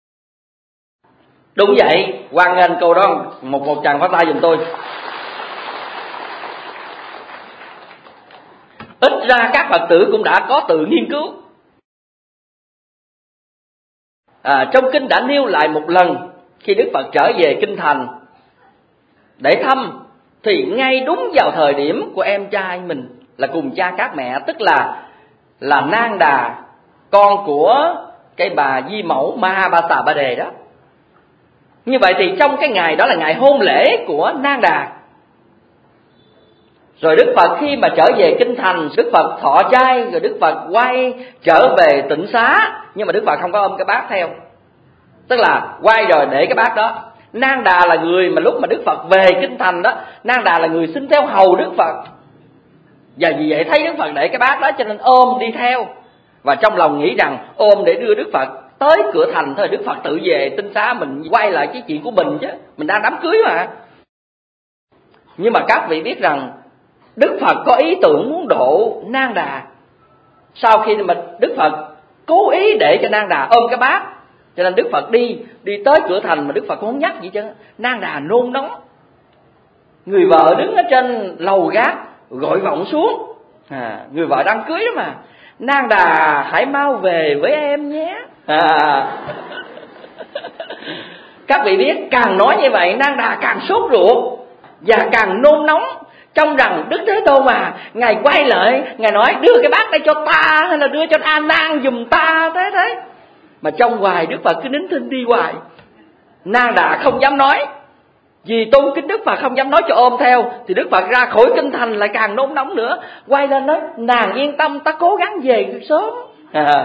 Đúng vậy, hoan nghênh câu đó một một tràng pháo tay giùm tôi. Ít ra các Phật tử cũng đã có tự nghiên cứu. À, trong kinh đã nêu lại một lần khi Đức Phật trở về kinh thành để thăm, thì ngay đúng vào thời điểm của em trai mình là cùng cha các mẹ, tức là là Nang Đà, con của cái bà Di Mẫu Ma Ba Tà Ba Đề đó. Như vậy thì trong cái ngày đó là ngày hôn lễ của Nang Đà. Rồi Đức Phật khi mà trở về kinh thành, Đức Phật thọ trai, rồi Đức Phật quay trở về tịnh xá, nhưng mà Đức Phật không có ôm cái bát theo. Tức là quay rồi để cái bát đó. Nang Đà là người mà lúc mà Đức Phật về kinh thành đó, Nang Đà là người xin theo hầu Đức Phật. Và vì vậy thấy Đức Phật để cái bát đó cho nên ôm đi theo. Và trong lòng nghĩ rằng ôm để đưa Đức Phật tới cửa thành thôi, Đức Phật tự về tinh xá, mình quay lại cái chuyện của mình chứ, mình đang đám cưới mà. Nhưng mà các vị biết rằng Đức Phật có ý tưởng muốn độ Nang Đà. Sau khi mà Đức Phật cố ý để cho Nang Đà ôm cái bát, cho nên Đức Phật đi đi tới cửa thành mà Đức Phật cũng không nhắc gì chứ. Nang Đà nôn nóng. Người vợ đứng ở trên lầu gác gọi vọng xuống, à, người vợ đang cưới đó mà, Nang Đà hãy mau về với em nhé. À. Các vị biết càng nói như vậy Nang Đà càng sốt ruột và càng nôn nóng, trong rằng Đức Thế Tôn mà, Ngài quay lại, Ngài nói đưa cái bát đây cho ta hay là đưa cho A Nan giùm ta thế thế. Mà trong hoài Đức Phật cứ nín thinh đi hoài. Nang Đà không dám nói, vì tôn kính Đức Phật không dám nói cho ôm theo, thì Đức Phật ra khỏi kinh thành lại càng nôn nóng nữa, quay lên nói nàng yên tâm, ta cố gắng về sớm. À.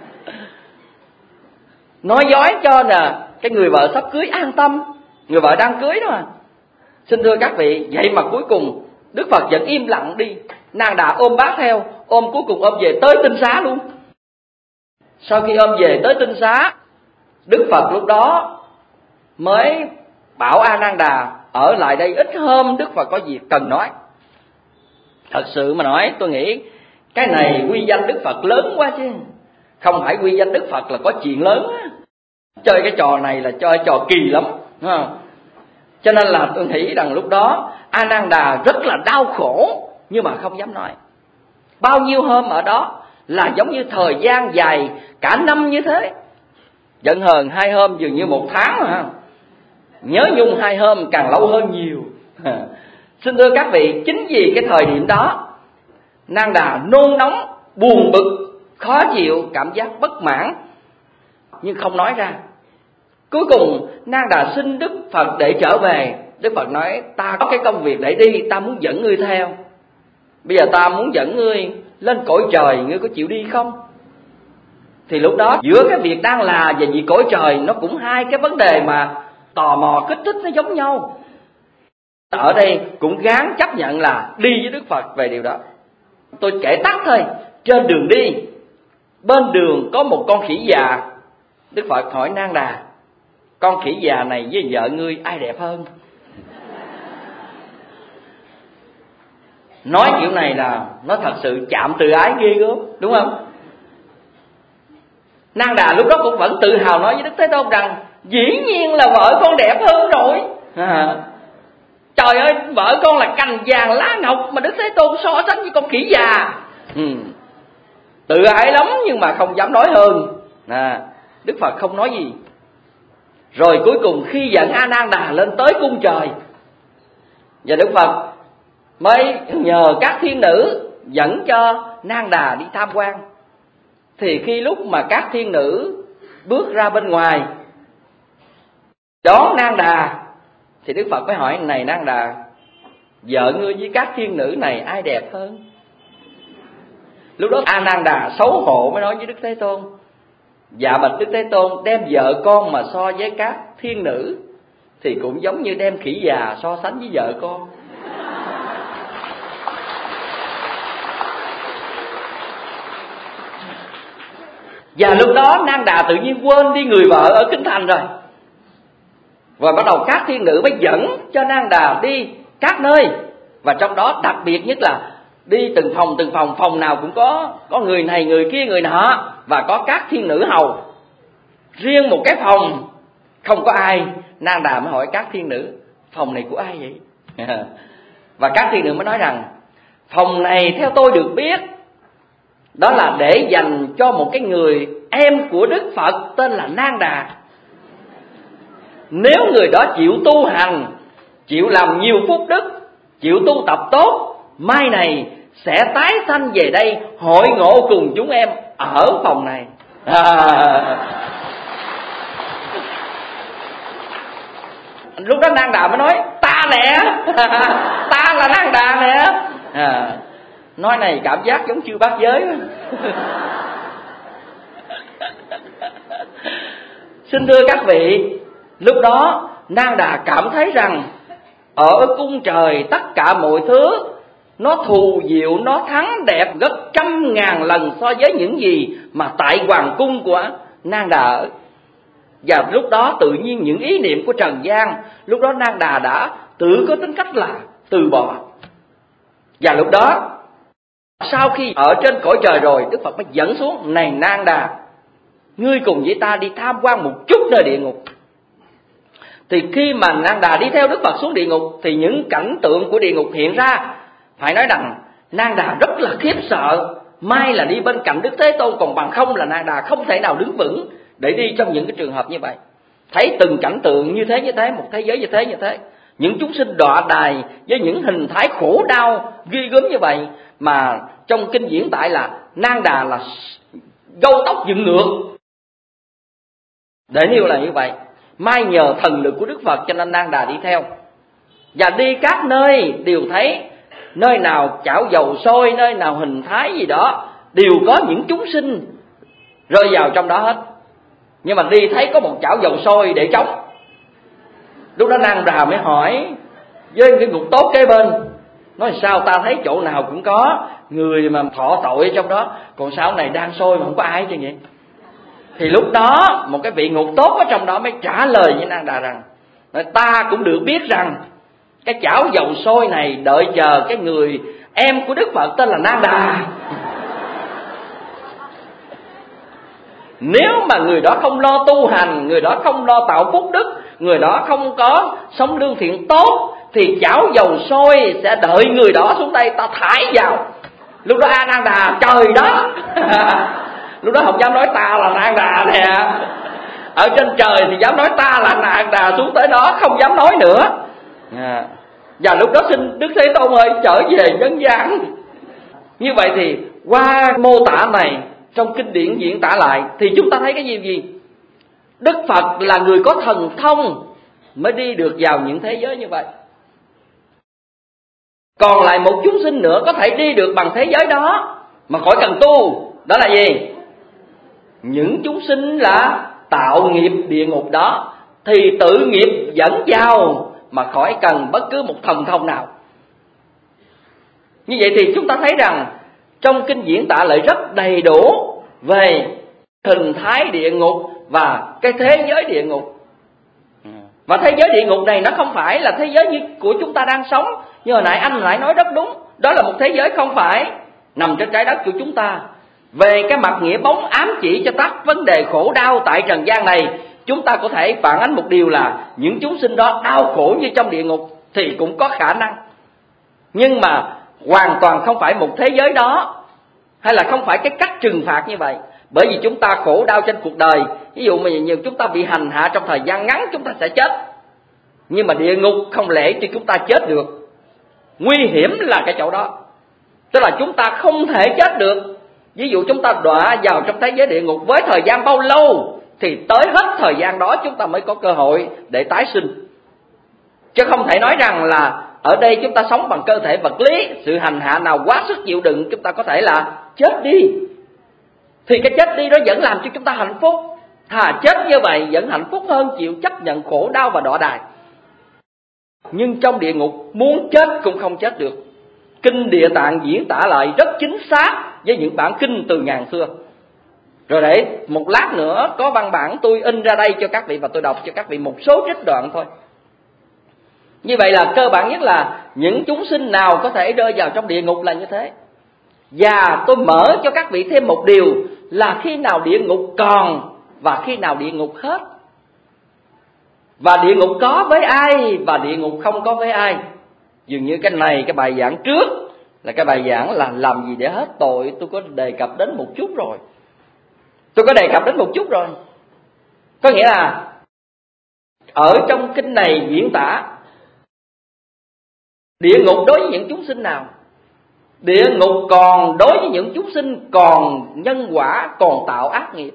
Nói dối cho nè cái người vợ sắp cưới an tâm, người vợ đang cưới đó mà. Xin thưa các vị, vậy mà cuối cùng Đức Phật vẫn im lặng đi. Nang Đà ôm bát theo, ôm cuối cùng ôm về tới tinh xá luôn. Sau khi ôm về tới tinh xá, Đức Phật lúc đó mới bảo A Nan Đà ở lại đây ít hôm, Đức Phật có việc cần nói. Thật sự mà nói, tôi nghĩ cái này quy danh Đức Phật lớn quá chứ. Không phải quy danh Đức Phật là có chuyện lớn á. Chơi cái trò này là chơi trò kỳ lắm, đúng không? Cho nên là tôi nghĩ rằng lúc đó A Nan Đà rất là đau khổ, nhưng mà không dám nói. Bao nhiêu hôm ở đó là giống như thời gian dài cả năm như thế. Giận hờn hai hôm dường như một tháng mà. Nhớ nhung hai hôm càng lâu hơn nhiều. Xin thưa các vị, chính vì cái thời điểm đó Nang Đà nôn nóng, buồn bực, khó chịu, cảm giác bất mãn, nhưng không nói ra. Cuối cùng Nang Đà xin Đức Phật để trở về. Đức Phật nói ta có cái công việc để đi, ta muốn dẫn ngươi theo. Bây giờ ta muốn dẫn ngươi lên cõi trời, ngươi có chịu đi không? Thì lúc đó giữa cái việc đang là và việc cõi trời, nó cũng hai cái vấn đề mà tò mò kích thích nó giống nhau. Ở đây cũng gắng chấp nhận là đi với Đức Phật về điều đó. Tôi kể tắt thôi. Trên đường đi, bên đường có một con khỉ già. Đức Phật hỏi Nang Đà, con khỉ già này với vợ ngươi ai đẹp hơn? Nói kiểu này là nó thật sự chạm từ ái ghê gớm, đúng không? Nang Đà lúc đó cũng vẫn tự hào nói với Đức Thế Tôn rằng dĩ nhiên là vợ con đẹp hơn rồi. À, trời ơi, vợ con là cành vàng lá ngọc mà Đức Thế Tôn so sánh với con khỉ già. Ừ. Tự ái lắm nhưng mà không dám nói hơn. À, Đức Phật không nói gì. Rồi cuối cùng khi dẫn A Nan Đà lên tới cung trời, và Đức Phật mới nhờ các thiên nữ dẫn cho Nang Đà đi tham quan. Thì khi lúc mà các thiên nữ bước ra bên ngoài đón Nang Đà, thì Đức Phật mới hỏi: này Nang Đà, vợ ngươi với các thiên nữ này ai đẹp hơn? Lúc đó A Nan Đà xấu hổ mới nói với Đức Thế Tôn: dạ bạch Đức Thế Tôn, đem vợ con mà so với các thiên nữ thì cũng giống như đem khỉ già so sánh với vợ con. Và lúc đó Nang Đà tự nhiên quên đi người vợ ở kinh thành rồi. Và bắt đầu các thiên nữ mới dẫn cho Nang Đà đi các nơi. Và trong đó đặc biệt nhất là đi từng phòng từng phòng, phòng nào cũng có có người này người kia người nọ, và có các thiên nữ hầu. Riêng một cái phòng không có ai, Nang Đà mới hỏi các thiên nữ: phòng này của ai vậy? Và các thiên nữ mới nói rằng: phòng này theo tôi được biết đó là để dành cho một cái người em của Đức Phật tên là Nang Đà. Nếu người đó chịu tu hành, chịu làm nhiều phúc đức, chịu tu tập tốt, mai này sẽ tái sanh về đây hội ngộ cùng chúng em ở phòng này. À. Lúc đó Nang Đà mới nói: ta nè, ta là Nang Đà nè. À. Nói này cảm giác giống chư bát giới. Xin thưa các vị, lúc đó Nang Đà cảm thấy rằng ở cung trời tất cả mọi thứ nó thù diệu, nó thắng đẹp gấp trăm ngàn lần so với những gì mà tại hoàng cung của Nang Đà ở. Và lúc đó tự nhiên những ý niệm của trần gian, lúc đó Nang Đà đã tự có tính cách là từ bỏ. Và lúc đó sau khi ở trên cõi trời rồi, Đức Phật mới dẫn xuống: này Nang Đà, ngươi cùng với ta đi tham quan một chút nơi địa ngục. Thì khi mà Nang Đà đi theo Đức Phật xuống địa ngục, thì những cảnh tượng của địa ngục hiện ra. Phải nói rằng Nang Đà rất là khiếp sợ. May là đi bên cạnh Đức Thế Tôn, còn bằng không là Nang Đà không thể nào đứng vững để đi trong những cái trường hợp như vậy. Thấy từng cảnh tượng như thế như thế, một thế giới như thế như thế, những chúng sinh đọa đài với những hình thái khổ đau ghê gớm như vậy, mà trong kinh diễn tại là Nang Đà là gâu tóc dựng ngược. Để nêu là như vậy. May nhờ thần lực của Đức Phật cho nên Nang Đà đi theo. Và đi các nơi đều thấy nơi nào chảo dầu sôi, nơi nào hình thái gì đó, đều có những chúng sinh rơi vào trong đó hết. Nhưng mà đi thấy có một chảo dầu sôi để trống. Lúc đó Nang Đà mới hỏi với cái ngục tốt kế bên, nói sao ta thấy chỗ nào cũng có người mà thọ tội ở trong đó, còn sao này đang sôi mà không có ai chứ vậy? Thì lúc đó một cái vị ngục tốt ở trong đó mới trả lời với Nang Đà rằng: ta cũng được biết rằng cái chảo dầu sôi này đợi chờ cái người em của Đức Phật tên là Nang Đà. Nếu mà người đó không lo tu hành, người đó không lo tạo phúc đức, người đó không có sống lương thiện tốt, thì chảo dầu sôi sẽ đợi người đó xuống đây ta thải vào. Lúc đó A Nan Đà trời đó. Lúc đó không dám nói ta là Nang Đà nè. Ở trên trời thì dám nói ta là Nang Đà, xuống tới đó không dám nói nữa. À. Và lúc đó xin Đức Thế Tôn ơi trở về nhân gian. Như vậy thì qua mô tả này trong kinh điển diễn tả lại thì chúng ta thấy cái gì gì? Đức Phật là người có thần thông mới đi được vào những thế giới như vậy. Còn lại một chúng sinh nữa có thể đi được bằng thế giới đó mà khỏi cần tu. Đó là gì? Những chúng sinh là tạo nghiệp địa ngục đó thì tự nghiệp dẫn vào mà khỏi cần bất cứ một thần thông nào. Như vậy thì chúng ta thấy rằng trong kinh diễn tả lại rất đầy đủ về hình thái địa ngục và cái thế giới địa ngục. Và thế giới địa ngục này nó không phải là thế giới như của chúng ta đang sống. Như hồi nãy anh hồi nãy nói rất đúng. Đó là một thế giới không phải nằm trên trái đất của chúng ta. Về cái mặt nghĩa bóng ám chỉ cho các vấn đề khổ đau tại trần gian này, chúng ta có thể phản ánh một điều là những chúng sinh đó đau khổ như trong địa ngục thì cũng có khả năng. Nhưng mà hoàn toàn không phải một thế giới đó, hay là không phải cái cách trừng phạt như vậy. Bởi vì chúng ta khổ đau trên cuộc đời, ví dụ mà nhiều chúng ta bị hành hạ trong thời gian ngắn chúng ta sẽ chết. Nhưng mà địa ngục không lẽ cho chúng ta chết được. Nguy hiểm là cái chỗ đó. Tức là chúng ta không thể chết được. Ví dụ chúng ta đọa vào trong thế giới địa ngục với thời gian bao lâu thì tới hết thời gian đó chúng ta mới có cơ hội để tái sinh. Chứ không thể nói rằng là ở đây chúng ta sống bằng cơ thể vật lý, sự hành hạ nào quá sức chịu đựng chúng ta có thể là chết đi. Thì cái chết đi đó vẫn làm cho chúng ta hạnh phúc. Thà chết như vậy vẫn hạnh phúc hơn chịu chấp nhận khổ đau và đọa đài. Nhưng trong địa ngục muốn chết cũng không chết được. Kinh Địa Tạng diễn tả lại rất chính xác với những bản kinh từ ngàn xưa. Rồi để một lát nữa có văn bản tôi in ra đây cho các vị và tôi đọc cho các vị một số trích đoạn thôi. Như vậy là cơ bản nhất là những chúng sinh nào có thể rơi vào trong địa ngục là như thế. Và tôi mở cho các vị thêm một điều là khi nào địa ngục còn và khi nào địa ngục hết. Và địa ngục có với ai và địa ngục không có với ai. Dường như cái này, cái bài giảng trước là cái bài giảng là làm gì để hết tội, tôi có đề cập đến một chút rồi. Tôi có đề cập đến một chút rồi. Có nghĩa là ở trong kinh này diễn tả địa ngục đối với những chúng sinh nào. Địa ngục còn đối với những chúng sinh còn nhân quả, còn tạo ác nghiệp.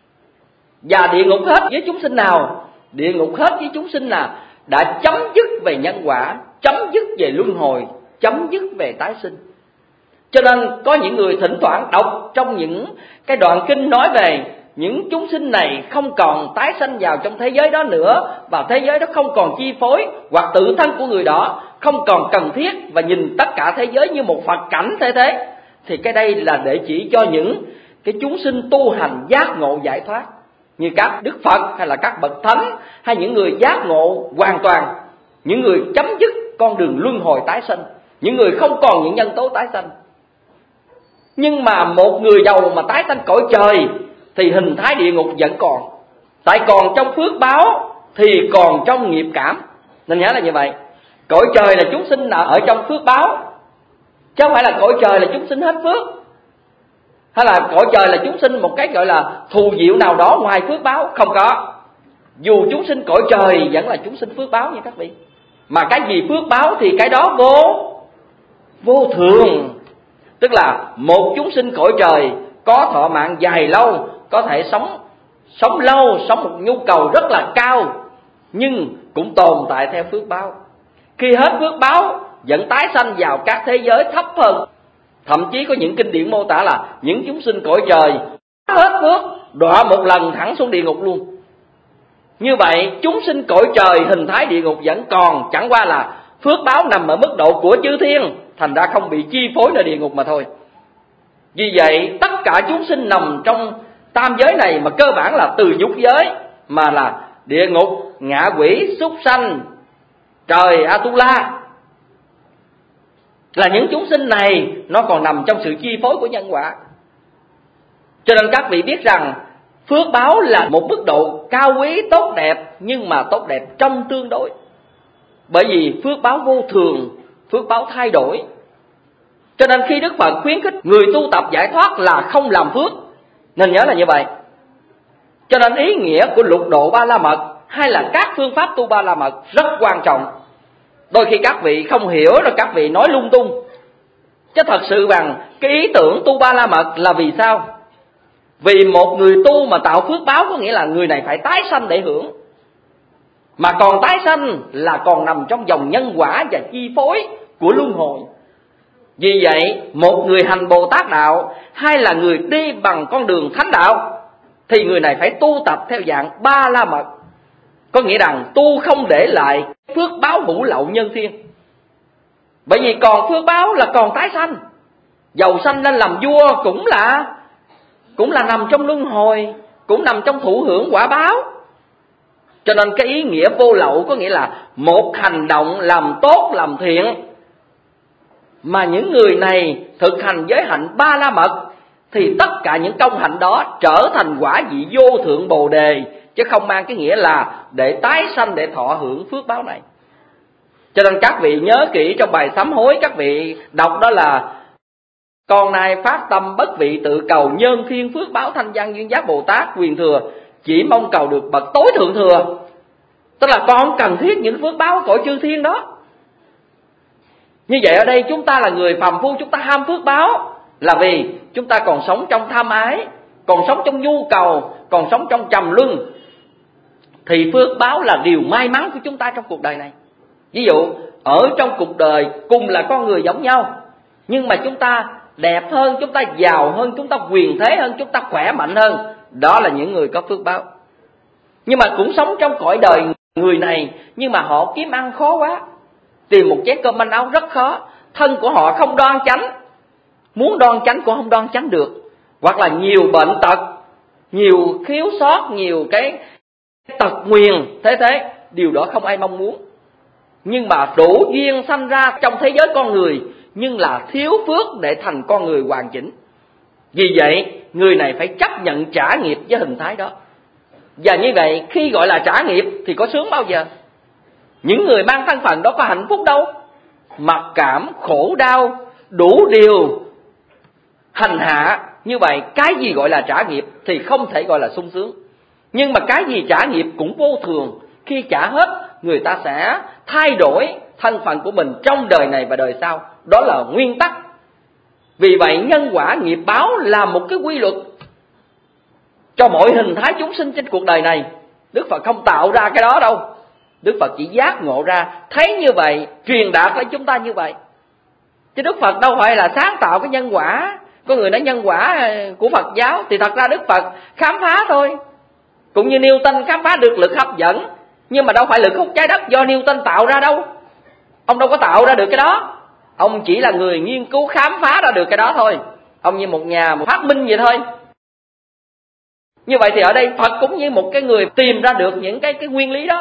Và địa ngục hết với chúng sinh nào? Địa ngục hết với chúng sinh là đã chấm dứt về nhân quả, chấm dứt về luân hồi, chấm dứt về tái sinh. Cho nên có những người thỉnh thoảng đọc trong những cái đoạn kinh nói về những chúng sinh này không còn tái sanh vào trong thế giới đó nữa, và thế giới đó không còn chi phối, hoặc tự thân của người đó không còn cần thiết và nhìn tất cả thế giới như một Phật cảnh thế thế. Thì cái đây là để chỉ cho những cái chúng sinh tu hành giác ngộ giải thoát, như các Đức Phật hay là các bậc thánh, hay những người giác ngộ hoàn toàn, những người chấm dứt con đường luân hồi tái sanh, những người không còn những nhân tố tái sanh. Nhưng mà một người giàu mà tái sanh cõi trời thì hình thái địa ngục vẫn còn. Tại còn trong phước báo thì còn trong nghiệp cảm. Nên nhớ là như vậy. Cõi trời là chúng sinh ở trong phước báo, chứ không phải là cõi trời là chúng sinh hết phước, hay là cõi trời là chúng sinh một cái gọi là thù diệu nào đó ngoài phước báo. Không có. Dù chúng sinh cõi trời vẫn là chúng sinh phước báo nha các vị. Mà cái gì phước báo thì cái đó vô vô thường. Tức là một chúng sinh cõi trời có thọ mạng dài lâu, có thể sống sống lâu, sống một nhu cầu rất là cao, nhưng cũng tồn tại theo phước báo. Khi hết phước báo vẫn tái sanh vào các thế giới thấp hơn. Thậm chí có những kinh điển mô tả là những chúng sinh cõi trời hết phước đọa một lần thẳng xuống địa ngục luôn. Như vậy chúng sinh cõi trời hình thái địa ngục vẫn còn, chẳng qua là phước báo nằm ở mức độ của chư thiên, thành ra không bị chi phối nơi địa ngục mà thôi. Vì vậy tất cả chúng sinh nằm trong tam giới này mà cơ bản là từ nhục giới, mà là địa ngục, ngạ quỷ, súc sanh, trời Atula, là những chúng sinh này nó còn nằm trong sự chi phối của nhân quả. Cho nên các vị biết rằng phước báo là một mức độ cao quý tốt đẹp, nhưng mà tốt đẹp trong tương đối. Bởi vì phước báo vô thường, phước báo thay đổi. Cho nên khi Đức Phật khuyến khích người tu tập giải thoát là không làm phước, nên nhớ là như vậy. Cho nên ý nghĩa của lục độ ba la mật hay là các phương pháp tu ba la mật rất quan trọng. Đôi khi các vị không hiểu rồi các vị nói lung tung. Chứ thật sự rằng cái ý tưởng tu ba la mật là vì sao? Vì một người tu mà tạo phước báo có nghĩa là người này phải tái sanh để hưởng. Mà còn tái sanh là còn nằm trong dòng nhân quả và chi phối của luân hồi. Vì vậy một người hành Bồ Tát đạo hay là người đi bằng con đường thánh đạo thì người này phải tu tập theo dạng ba la mật. Có nghĩa rằng tu không để lại phước báo hữu lậu nhân thiên. Bởi vì còn phước báo là còn tái sanh. Giàu sanh lên làm vua cũng là Cũng là nằm trong luân hồi, cũng nằm trong thụ hưởng quả báo. Cho nên cái ý nghĩa vô lậu có nghĩa là một hành động làm tốt làm thiện mà những người này thực hành giới hạnh ba la mật, thì tất cả những công hạnh đó trở thành quả vị vô thượng Bồ Đề, chứ không mang cái nghĩa là để tái sanh, để thọ hưởng phước báo này. Cho nên các vị nhớ kỹ trong bài sám hối, các vị đọc đó là: con nay phát tâm bất vị tự cầu, nhân thiên phước báo thanh văn duyên giác Bồ Tát quyền thừa, chỉ mong cầu được bậc tối thượng thừa. Tức là con không cần thiết những phước báo cõi chư thiên đó. Như vậy ở đây chúng ta là người phàm phu, chúng ta ham phước báo là vì chúng ta còn sống trong tham ái, còn sống trong nhu cầu, còn sống trong trầm luân. Thì phước báo là điều may mắn của chúng ta trong cuộc đời này. Ví dụ ở trong cuộc đời cùng là con người giống nhau, nhưng mà chúng ta đẹp hơn, chúng ta giàu hơn, chúng ta quyền thế hơn, chúng ta khỏe mạnh hơn, đó là những người có phước báo. Nhưng mà cũng sống trong cõi đời người này, nhưng mà họ kiếm ăn khó quá, tìm một chén cơm manh áo rất khó, thân của họ không đoan chánh, muốn đoan chánh cũng không đoan chánh được, hoặc là nhiều bệnh tật, nhiều khiếu sót, nhiều cái tật nguyền, thế thế, điều đó không ai mong muốn. Nhưng mà đủ duyên sanh ra trong thế giới con người, nhưng là thiếu phước để thành con người hoàn chỉnh. Vì vậy người này phải chấp nhận trả nghiệp với hình thái đó. Và như vậy khi gọi là trả nghiệp thì có sướng bao giờ? Những người mang thân phận đó có hạnh phúc đâu. Mặc cảm, khổ đau, đủ điều hành hạ. Như vậy cái gì gọi là trả nghiệp thì không thể gọi là sung sướng. Nhưng mà cái gì trả nghiệp cũng vô thường. Khi trả hết, người ta sẽ thay đổi thân phận của mình trong đời này và đời sau. Đó là nguyên tắc. Vì vậy nhân quả nghiệp báo là một cái quy luật cho mọi hình thái chúng sinh trên cuộc đời này. Đức Phật không tạo ra cái đó đâu. Đức Phật chỉ giác ngộ ra, thấy như vậy, truyền đạt với chúng ta như vậy. Chứ Đức Phật đâu phải là sáng tạo cái nhân quả. Có người nói nhân quả của Phật giáo, thì thật ra Đức Phật khám phá thôi. Cũng như Newton khám phá được lực hấp dẫn, nhưng mà đâu phải lực hút trái đất do Newton tạo ra đâu. Ông đâu có tạo ra được cái đó. Ông chỉ là người nghiên cứu khám phá ra được cái đó thôi. Ông như một nhà một phát minh vậy thôi. Như vậy thì ở đây Phật cũng như một cái người tìm ra được những cái, cái nguyên lý đó.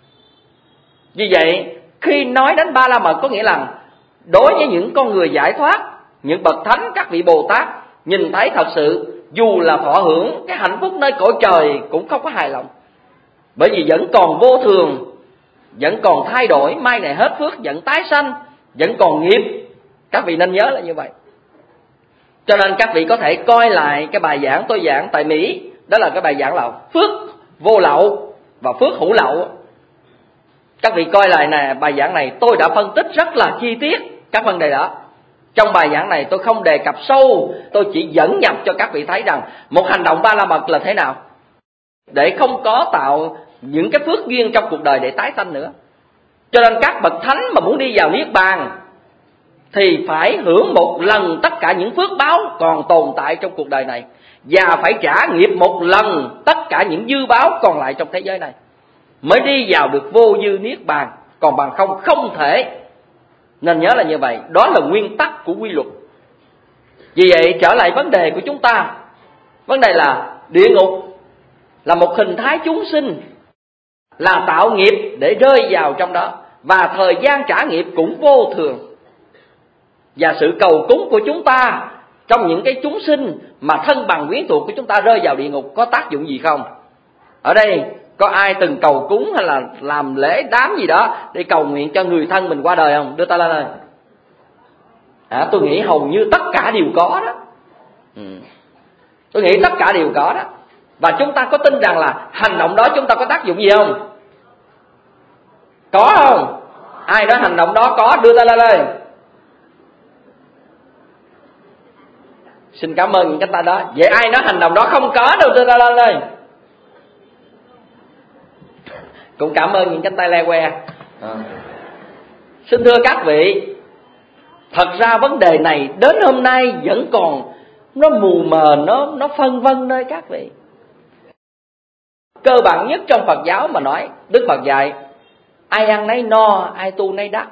Vì vậy khi nói đến ba la mật có nghĩa là đối với những con người giải thoát, những bậc thánh, các vị Bồ Tát nhìn thấy thật sự dù là thọ hưởng cái hạnh phúc nơi cõi trời cũng không có hài lòng. Bởi vì vẫn còn vô thường, vẫn còn thay đổi, mai này hết phước vẫn tái sanh, vẫn còn nghiệp. Các vị nên nhớ là như vậy. Cho nên các vị có thể coi lại cái bài giảng tôi giảng tại Mỹ. Đó là cái bài giảng là phước vô lậu và phước hữu lậu. Các vị coi lại nè, bài giảng này tôi đã phân tích rất là chi tiết các vấn đề đó. Trong bài giảng này tôi không đề cập sâu, tôi chỉ dẫn nhập cho các vị thấy rằng một hành động ba la mật là thế nào, để không có tạo những cái phước duyên trong cuộc đời để tái sanh nữa. Cho nên các bậc thánh mà muốn đi vào niết bàn thì phải hưởng một lần tất cả những phước báo còn tồn tại trong cuộc đời này, và phải trả nghiệp một lần tất cả những dư báo còn lại trong thế giới này, mới đi vào được vô dư niết bàn. Còn bằng không không thể. Nên nhớ là như vậy. Đó là nguyên tắc của quy luật. Vì vậy trở lại vấn đề của chúng ta. Vấn đề là địa ngục là một hình thái chúng sinh, là tạo nghiệp để rơi vào trong đó, và thời gian trả nghiệp cũng vô thường. Và sự cầu cúng của chúng ta trong những cái chúng sinh mà thân bằng quyến thuộc của chúng ta rơi vào địa ngục có tác dụng gì không? Ở đây có ai từng cầu cúng hay là làm lễ đám gì đó để cầu nguyện cho người thân mình qua đời không? Đưa tay lên đây. À, tôi nghĩ hầu như tất cả đều có đó. Ừ. Tôi nghĩ tất cả đều có đó. Và chúng ta có tin rằng là hành động đó chúng ta có tác dụng gì không? Có không? Ai nói hành động đó có, đưa tay lên đây. Xin cảm ơn những cái tay đó. Vậy ai nói hành động đó không có đâu, đưa tay lên đây. Cũng cảm ơn những cánh tay le que. À. Xin thưa các vị, thật ra vấn đề này đến hôm nay vẫn còn nó mù mờ, nó nó phân vân nơi các vị. Cơ bản nhất trong Phật giáo mà nói, Đức Phật dạy ai ăn nấy no, ai tu nấy đắc.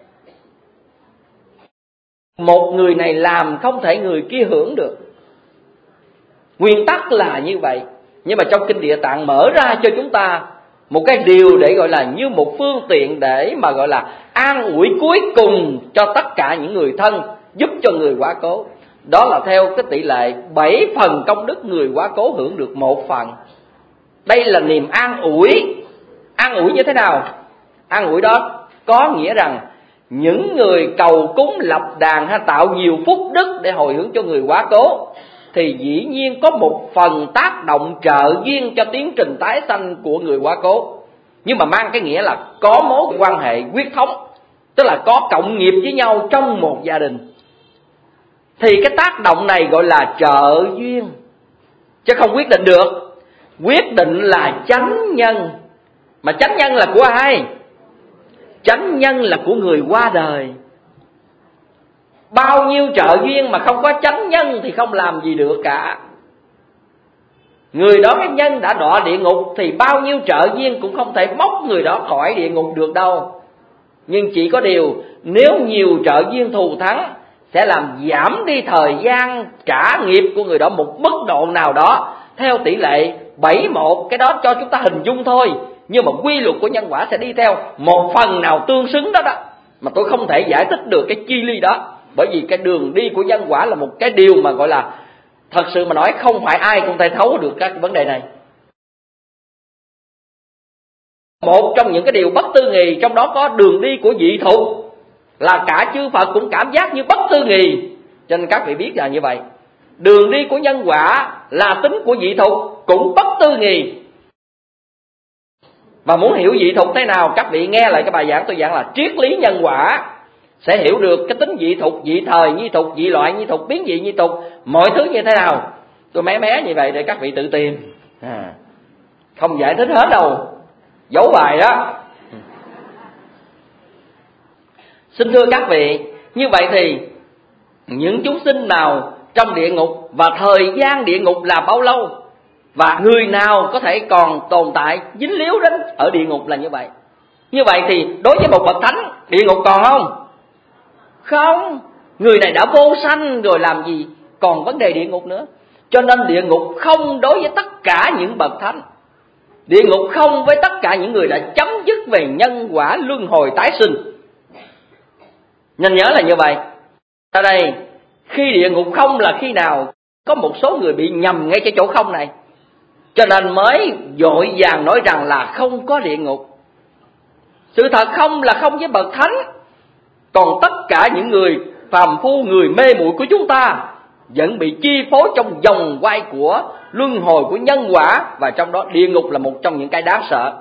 Một người này làm không thể người kia hưởng được. Nguyên tắc là như vậy. Nhưng mà trong Kinh Địa Tạng mở ra cho chúng ta một cái điều để gọi là như một phương tiện để mà gọi là an ủi cuối cùng cho tất cả những người thân, giúp cho người quá cố. Đó là theo cái tỷ lệ bảy phần công đức, người quá cố hưởng được một phần. Đây là niềm an ủi. An ủi như thế nào? An ủi đó có nghĩa rằng những người cầu cúng lập đàn hay tạo nhiều phúc đức để hồi hướng cho người quá cố thì dĩ nhiên có một phần tác động trợ duyên cho tiến trình tái sanh của người quá cố, nhưng mà mang cái nghĩa là có mối quan hệ huyết thống, tức là có cộng nghiệp với nhau trong một gia đình. Thì cái tác động này gọi là trợ duyên, chứ không quyết định được. Quyết định là chánh nhân. Mà chánh nhân là của ai? Chánh nhân là của người qua đời. Bao nhiêu trợ duyên mà không có chánh nhân thì không làm gì được cả. Người đó cái nhân đã đọa địa ngục thì bao nhiêu trợ duyên cũng không thể móc người đó khỏi địa ngục được đâu. Nhưng chỉ có điều nếu nhiều trợ duyên thù thắng sẽ làm giảm đi thời gian trả nghiệp của người đó một mức độ nào đó theo tỷ lệ bảy một. Cái đó cho chúng ta hình dung thôi, nhưng mà quy luật của nhân quả sẽ đi theo một phần nào tương xứng đó đó. Mà tôi không thể giải thích được cái chi ly đó, bởi vì cái đường đi của nhân quả là một cái điều mà gọi là thật sự mà nói không phải ai cũng thể thấu được các vấn đề này. Một trong những cái điều bất tư nghì trong đó có đường đi của dị thục, là cả chư Phật cũng cảm giác như bất tư nghì. Cho nên các vị biết là như vậy. Đường đi của nhân quả là tính của dị thục cũng bất tư nghì. Và muốn hiểu dị thục thế nào, các vị nghe lại cái bài giảng tôi giảng là triết lý nhân quả, sẽ hiểu được cái tính dị thục, dị thời như thục, dị loại như thục, biến dị như thục, mọi thứ như thế nào. Tôi mé mé như vậy để các vị tự tìm, à, không giải thích hết đâu, giấu bài đó. Xin thưa các vị, như vậy thì những chúng sinh nào trong địa ngục và thời gian địa ngục là bao lâu, và người nào có thể còn tồn tại dính líu đến ở địa ngục là như vậy. Như vậy thì đối với một bậc thánh, địa ngục còn không? Không. Người này đã vô sanh rồi làm gì còn vấn đề địa ngục nữa. Cho nên địa ngục không đối với tất cả những bậc thánh. Địa ngục không với tất cả những người đã chấm dứt về nhân quả luân hồi tái sinh. Nên nhớ là như vậy. Ở đây, khi địa ngục không là khi nào có một số người bị nhầm ngay cái chỗ không này, cho nên mới vội vàng nói rằng là không có địa ngục. Sự thật không là không với bậc thánh. Còn tất cả những người phàm phu, người mê muội của chúng ta vẫn bị chi phối trong vòng quay của luân hồi của nhân quả, và trong đó địa ngục là một trong những cái đáng sợ.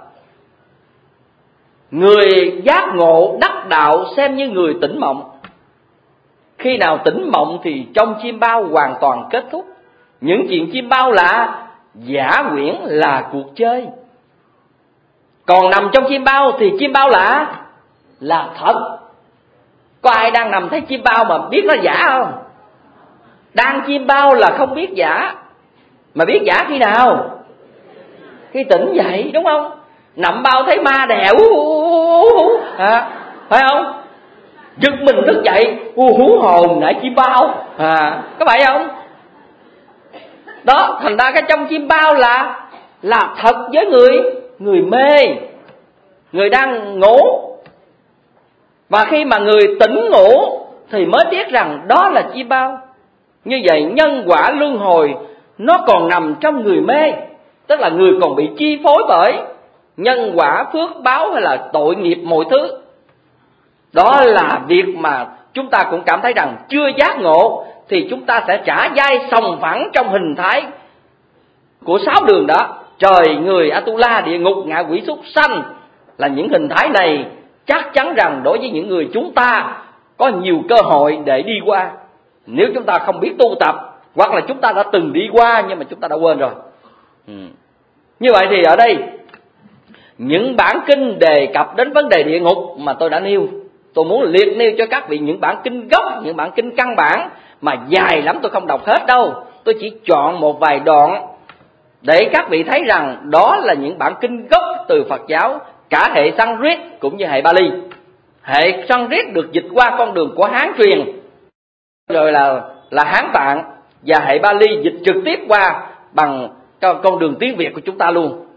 Người giác ngộ đắc đạo xem như người tỉnh mộng. Khi nào tỉnh mộng thì trong chim bao hoàn toàn kết thúc. Những chuyện chim bao là giả quyển, là cuộc chơi. Còn nằm trong chim bao thì chim bao là là thật. Có ai đang nằm thấy chim bao mà biết nó giả không? Đang chim bao là không biết giả. Mà biết giả khi nào? Khi tỉnh dậy, đúng không? Nằm bao thấy ma đè à, phải không? Giật mình thức dậy, hú hồn nãy chim bao à, có phải không? Đó, thành ra cái trong chim bao là là thật với người người mê, người đang ngủ. Và khi mà người tỉnh ngủ thì mới biết rằng đó là chim bao. Như vậy nhân quả luân hồi nó còn nằm trong người mê, tức là người còn bị chi phối bởi nhân quả, phước báo hay là tội nghiệp mọi thứ. Đó là việc mà chúng ta cũng cảm thấy rằng chưa giác ngộ thì chúng ta sẽ trả vai sòng phẳng trong hình thái của sáu đường đó. Trời, người, Atula, địa ngục, ngạ quỷ, súc sanh là những hình thái này chắc chắn rằng đối với những người chúng ta có nhiều cơ hội để đi qua, nếu chúng ta không biết tu tập, hoặc là chúng ta đã từng đi qua nhưng mà chúng ta đã quên rồi. ừ. Như vậy thì ở đây những bản kinh đề cập đến vấn đề địa ngục mà tôi đã nêu, tôi muốn liệt nêu cho các vị những bản kinh gốc, những bản kinh căn bản mà dài lắm tôi không đọc hết đâu. Tôi chỉ chọn một vài đoạn để các vị thấy rằng đó là những bản kinh gốc từ Phật giáo, cả hệ Sanskrit cũng như hệ Bali. Hệ Sanskrit được dịch qua con đường của Hán truyền, rồi là là Hán Tạng, và hệ Bali dịch trực tiếp qua bằng con đường tiếng Việt của chúng ta luôn.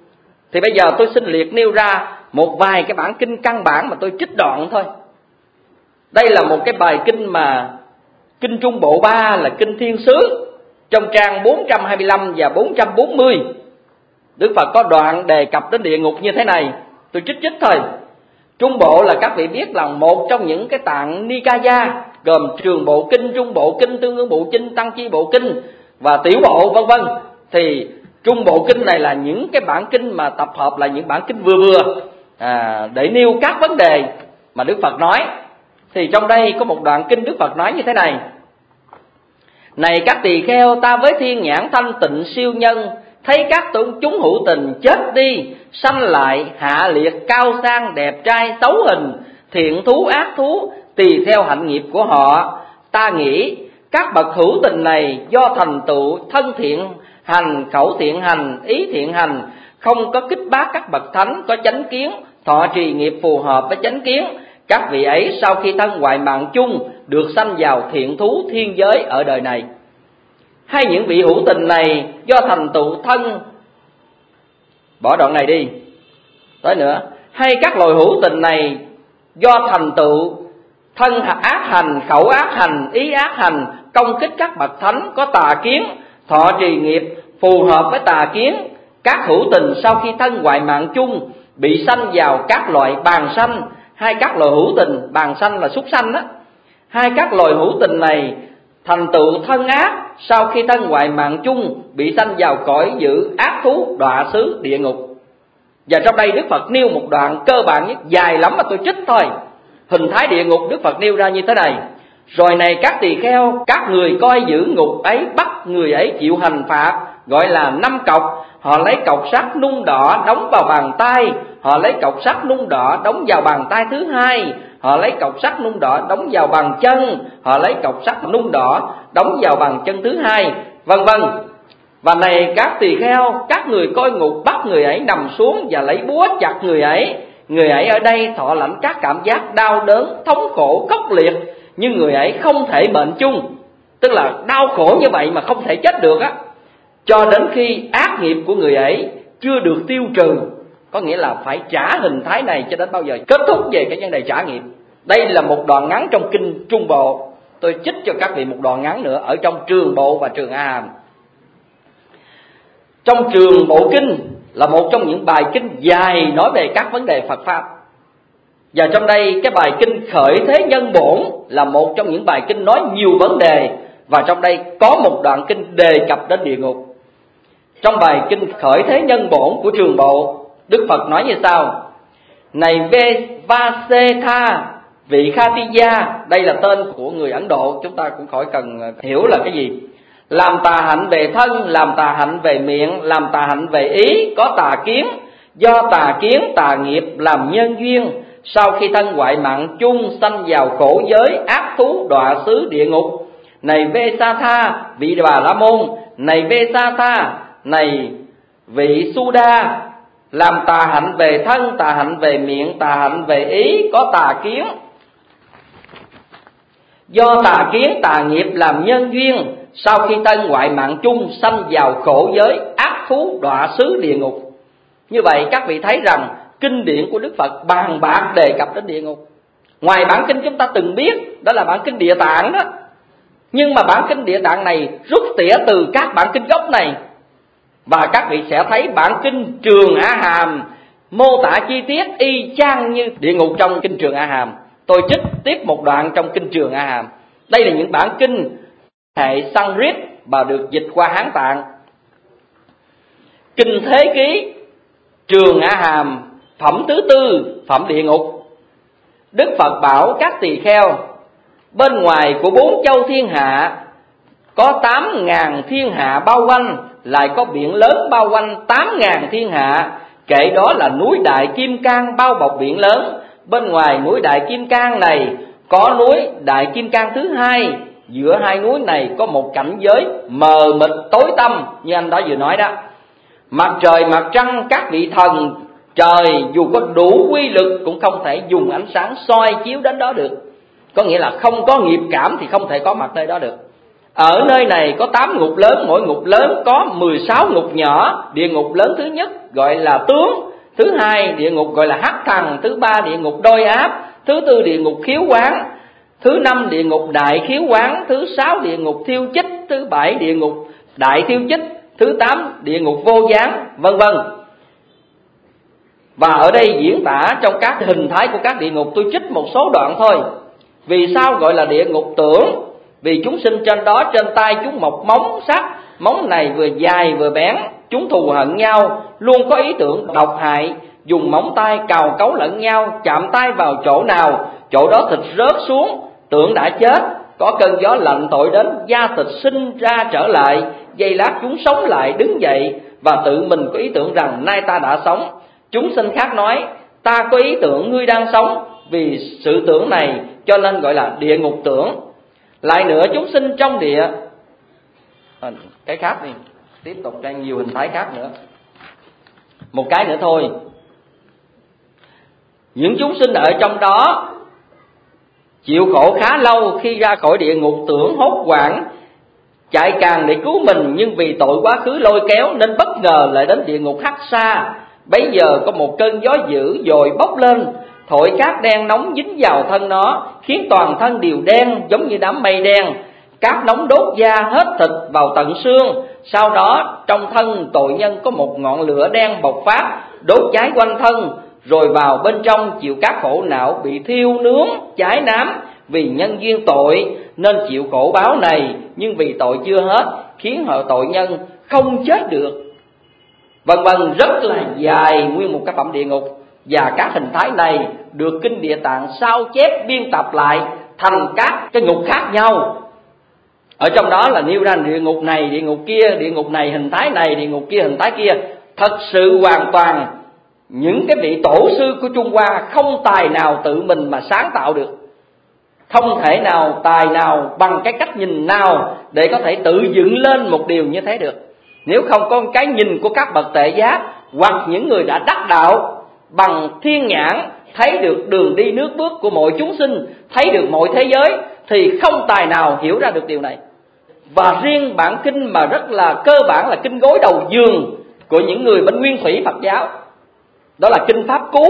Thì bây giờ tôi xin liệt nêu ra một vài cái bản kinh căn bản mà tôi trích đoạn thôi. Đây là một cái bài kinh mà kinh Trung Bộ ba là kinh Thiên Sướng, trong trang bốn trăm hai mươi lăm và bốn trăm bốn mươi. Đức Phật có đoạn đề cập đến địa ngục như thế này, tôi trích trích thôi. Trung Bộ là các vị biết là một trong những cái tạng Nikaya, gồm Trường Bộ Kinh, Trung Bộ Kinh, Tương Ưng Bộ Kinh, Tăng Chi Bộ Kinh và Tiểu Bộ vân vân. Thì Trung Bộ Kinh này là những cái bản kinh mà tập hợp là những bản kinh vừa vừa à, để nêu các vấn đề mà Đức Phật nói. Thì trong đây có một đoạn kinh Đức Phật nói như thế này: này các tỳ kheo, ta với thiên nhãn thanh tịnh siêu nhân, thấy các tôn chúng hữu tình chết đi, sanh lại hạ liệt, cao sang, đẹp trai, xấu hình, thiện thú, ác thú, tùy theo hạnh nghiệp của họ. Ta nghĩ các bậc hữu tình này do thành tựu thân thiện hành, khẩu thiện hành, ý thiện hành, không có kích bác các bậc thánh có chánh kiến, thọ trì nghiệp phù hợp với chánh kiến. Các vị ấy sau khi thân hoại mạng chung được sanh vào thiện thú thiên giới ở đời này. Hay những vị hữu tình này do thành tựu thân, bỏ đoạn này đi, tới nữa. Hay các loài hữu tình này do thành tựu thân ác hành, khẩu ác hành, ý ác hành, công kích các bậc thánh có tà kiến, thọ trì nghiệp phù hợp với tà kiến. Các hữu tình sau khi thân hoại mạng chung bị sanh vào các loại bàng sanh. Hai các loài hữu tình, bàng sanh là súc sanh đó. Hai các loài hữu tình này thành tựu thân ác, sau khi thân hoại mạng chung bị sanh vào cõi dữ ác thú, đọa xứ địa ngục. Và trong đây Đức Phật nêu một đoạn cơ bản nhất, dài lắm mà tôi trích thôi. Hình thái địa ngục Đức Phật nêu ra như thế này: rồi này các tỳ kheo, các người coi giữ ngục ấy, bắt người ấy chịu hành phạt, gọi là năm cọc. Họ lấy cọc sắt nung đỏ đóng vào bàn tay, họ lấy cọc sắt nung đỏ đóng vào bàn tay thứ hai, họ lấy cọc sắt nung đỏ đóng vào bàn chân, họ lấy cọc sắt nung đỏ đóng vào bàn chân thứ hai, vân vân. Và này các tỳ kheo, các người coi ngục bắt người ấy nằm xuống và lấy búa chặt người ấy. Người ấy ở đây thọ lãnh các cảm giác đau đớn, thống khổ, khốc liệt, nhưng người ấy không thể mệnh chung, tức là đau khổ như vậy mà không thể chết được á, cho đến khi ác nghiệp của người ấy chưa được tiêu trừ. Có nghĩa là phải trả hình thái này cho đến bao giờ kết thúc về cái vấn đề trả nghiệp. Đây là một đoạn ngắn trong kinh Trung Bộ. Tôi trích cho các vị một đoạn ngắn nữa ở trong Trường Bộ và Trường A Hàm. Trong Trường Bộ Kinh là một trong những bài kinh dài nói về các vấn đề Phật Pháp. Và trong đây cái bài kinh Khởi Thế Nhân Bổn là một trong những bài kinh nói nhiều vấn đề. Và trong đây có một đoạn kinh đề cập đến địa ngục. Trong bài kinh Khởi Thế Nhân Bổn của Trường Bộ, Đức Phật nói như sau: này Vasetha vị Khatiya, đây là tên của người Ấn Độ, chúng ta cũng khỏi cần hiểu là cái gì. Làm tà hạnh về thân, làm tà hạnh về miệng, làm tà hạnh về ý, có tà kiến, do tà kiến tà nghiệp làm nhân duyên, sau khi thân hoại mạng chung sanh vào khổ giới ác thú đọa xứ địa ngục. Này Vesatha vị Bà La Môn, này Vesatha, này vị Suda, làm tà hạnh về thân, tà hạnh về miệng, tà hạnh về ý, có tà kiến, do tà kiến tà nghiệp làm nhân duyên, sau khi thân hoại mạng chung sanh vào khổ giới ác thú đọa xứ địa ngục. Như vậy các vị thấy rằng kinh điển của Đức Phật bàn bạc đề cập đến địa ngục. Ngoài bản kinh chúng ta từng biết, đó là bản kinh Địa Tạng đó, nhưng mà bản kinh Địa Tạng này rút tỉa từ các bản kinh gốc này. Và các vị sẽ thấy bản kinh Trường A Hàm mô tả chi tiết y chang như địa ngục trong kinh Trường A Hàm. Tôi trích tiếp một đoạn trong kinh Trường A Hàm. Đây là những bản kinh hệ Sanskrit và được dịch qua Hán Tạng. Kinh Thế Ký, Trường A Hàm, phẩm thứ tư, phẩm địa ngục. Đức Phật bảo các tỳ kheo, bên ngoài của bốn châu thiên hạ có tám ngàn thiên hạ bao quanh, lại có biển lớn bao quanh tám ngàn thiên hạ. Kể đó là núi Đại Kim Cang bao bọc biển lớn. Bên ngoài núi Đại Kim Cang này có núi Đại Kim Cang thứ hai. Giữa hai núi này có một cảnh giới mờ mịt tối tăm, như anh đó vừa nói đó. Mặt trời mặt trăng, các vị thần trời dù có đủ quy lực cũng không thể dùng ánh sáng soi chiếu đến đó được. Có nghĩa là không có nghiệp cảm thì không thể có mặt nơi đó được. Ở nơi này có tám ngục lớn, mỗi ngục lớn có mười sáu ngục nhỏ. Địa ngục lớn thứ nhất gọi là tướng, thứ hai địa ngục gọi là hắc thần, thứ ba địa ngục đôi áp, thứ tư địa ngục khiếu quán, thứ năm địa ngục đại khiếu quán, thứ sáu địa ngục thiêu chích, thứ bảy địa ngục đại thiêu chích, thứ tám địa ngục vô gián, vân vân. Và ở đây diễn tả trong các hình thái của các địa ngục, tôi trích một số đoạn thôi. Vì sao gọi là địa ngục tưởng? Vì chúng sinh trên đó, trên tay chúng mọc móng sắc, móng này vừa dài vừa bén, chúng thù hận nhau, luôn có ý tưởng độc hại, dùng móng tay cào cấu lẫn nhau, chạm tay vào chỗ nào, chỗ đó thịt rớt xuống, tưởng đã chết. Có cơn gió lạnh thổi đến, da thịt sinh ra trở lại, giây lát chúng sống lại đứng dậy và tự mình có ý tưởng rằng nay ta đã sống. Chúng sinh khác nói, ta có ý tưởng ngươi đang sống, vì sự tưởng này cho nên gọi là địa ngục tưởng. Lại nữa, chúng sinh trong địa à, cái khác đi, tiếp tục đang nhiều hình thái khác nữa. Một cái nữa thôi. Những chúng sinh ở trong đó chịu khổ khá lâu, khi ra khỏi địa ngục tưởng hốt hoảng chạy càng để cứu mình, nhưng vì tội quá khứ lôi kéo nên bất ngờ lại đến địa ngục hắc sa. Bấy giờ có một cơn gió dữ dội bốc lên, thổi cát đen nóng dính vào thân nó, khiến toàn thân đều đen giống như đám mây đen. Cát nóng đốt da hết thịt vào tận xương. Sau đó trong thân tội nhân có một ngọn lửa đen bộc phát, đốt cháy quanh thân, rồi vào bên trong chịu các khổ não, bị thiêu nướng cháy nám. Vì nhân duyên tội nên chịu khổ báo này, nhưng vì tội chưa hết khiến họ tội nhân không chết được, vân vân. Rất là dài nguyên một cái phẩm địa ngục. Và các hình thái này được Kinh Địa Tạng sao chép biên tập lại thành các cái ngục khác nhau. Ở trong đó là nêu ra địa ngục này, địa ngục kia, địa ngục này hình thái này, địa ngục kia hình thái kia. Thật sự hoàn toàn những cái vị tổ sư của Trung Hoa không tài nào tự mình mà sáng tạo được, không thể nào tài nào bằng cái cách nhìn nào để có thể tự dựng lên một điều như thế được. Nếu không có cái nhìn của các bậc tệ giác hoặc những người đã đắc đạo bằng thiên nhãn, thấy được đường đi nước bước của mọi chúng sinh, thấy được mọi thế giới, thì không tài nào hiểu ra được điều này. Và riêng bản kinh mà rất là cơ bản là kinh gối đầu giường của những người bên Nguyên Thủy Phật giáo, đó là kinh Pháp Cú.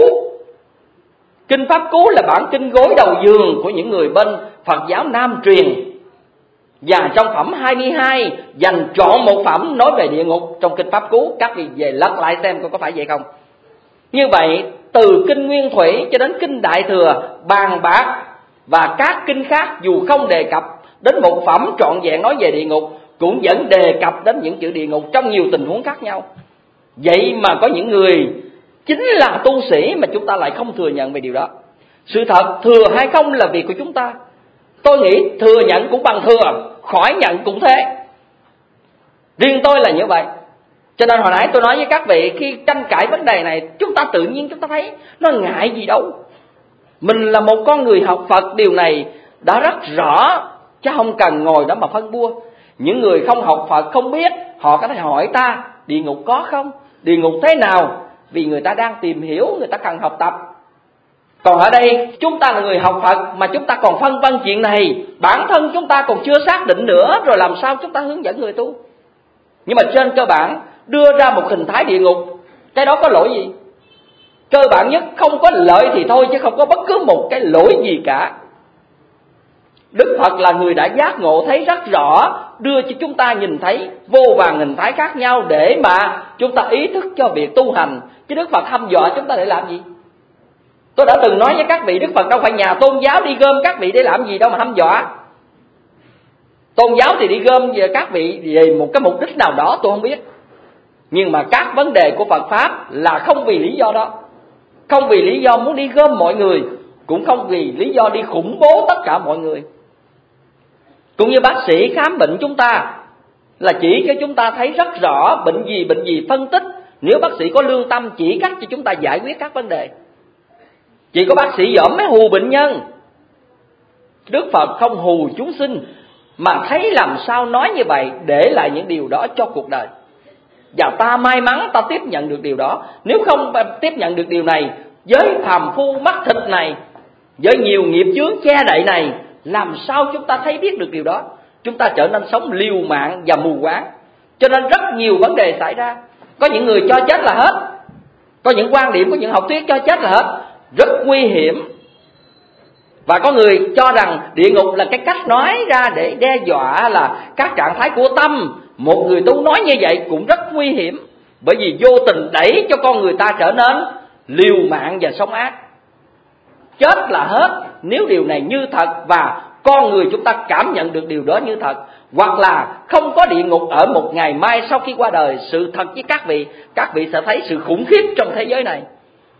Kinh Pháp Cú là bản kinh gối đầu giường của những người bên Phật giáo Nam truyền. Và trong phẩm hai mươi hai dành trọn một phẩm nói về địa ngục trong kinh Pháp Cú. Các vị về lật lại xem có phải vậy không. Như vậy từ kinh Nguyên Thủy cho đến kinh Đại Thừa bàn bạc, và các kinh khác dù không đề cập đến một phẩm trọn vẹn nói về địa ngục, cũng vẫn đề cập đến những chữ địa ngục trong nhiều tình huống khác nhau. Vậy mà có những người chính là tu sĩ mà chúng ta lại không thừa nhận về điều đó. Sự thật thừa hay không là việc của chúng ta. Tôi nghĩ thừa nhận cũng bằng thừa, khỏi nhận cũng thế. Riêng tôi là như vậy. Cho nên hồi nãy tôi nói với các vị, khi tranh cãi vấn đề này, chúng ta tự nhiên chúng ta thấy nó ngại gì đâu. Mình là một con người học Phật, điều này đã rất rõ, chứ không cần ngồi đó mà phân bua. Những người không học Phật không biết, họ có thể hỏi ta địa ngục có không, địa ngục thế nào, vì người ta đang tìm hiểu, người ta cần học tập. Còn ở đây chúng ta là người học Phật mà chúng ta còn phân vân chuyện này, bản thân chúng ta còn chưa xác định nữa, rồi làm sao chúng ta hướng dẫn người tu. Nhưng mà trên cơ bản đưa ra một hình thái địa ngục, cái đó có lỗi gì? Cơ bản nhất không có lợi thì thôi, chứ không có bất cứ một cái lỗi gì cả. Đức Phật là người đã giác ngộ thấy rất rõ, đưa cho chúng ta nhìn thấy vô vàn hình thái khác nhau để mà chúng ta ý thức cho việc tu hành. Chứ Đức Phật hăm dọa chúng ta để làm gì? Tôi đã từng nói với các vị, Đức Phật đâu phải nhà tôn giáo đi gom các vị để làm gì đâu mà hăm dọa. Tôn giáo thì đi gom về các vị về một cái mục đích nào đó tôi không biết. Nhưng mà các vấn đề của Phật Pháp là không vì lý do đó. Không vì lý do muốn đi gom mọi người, cũng không vì lý do đi khủng bố tất cả mọi người. Cũng như bác sĩ khám bệnh chúng ta là chỉ cho chúng ta thấy rất rõ bệnh gì bệnh gì phân tích. Nếu bác sĩ có lương tâm chỉ cách cho chúng ta giải quyết các vấn đề. Chỉ có bác sĩ giỏi mới hù bệnh nhân. Đức Phật không hù chúng sinh, mà thấy làm sao nói như vậy, để lại những điều đó cho cuộc đời. Và ta may mắn ta tiếp nhận được điều đó. Nếu không tiếp nhận được điều này, với phàm phu mắt thịt này, với nhiều nghiệp chướng che đậy này, làm sao chúng ta thấy biết được điều đó? chúng ta trở nên sống liều mạng và mù quáng. Cho nên rất nhiều vấn đề xảy ra. Có những người cho chết là hết, có những quan điểm của những học thuyết cho chết là hết, rất nguy hiểm. Và có người cho rằng địa ngục là cái cách nói ra để đe dọa là các trạng thái của tâm. Một người tu nói như vậy cũng rất nguy hiểm, bởi vì vô tình đẩy cho con người ta trở nên liều mạng và sống ác. Chết là hết nếu điều này như thật và con người chúng ta cảm nhận được điều đó như thật. Hoặc là không có địa ngục ở một ngày mai sau khi qua đời. Sự thật với các vị, các vị sẽ thấy sự khủng khiếp trong thế giới này.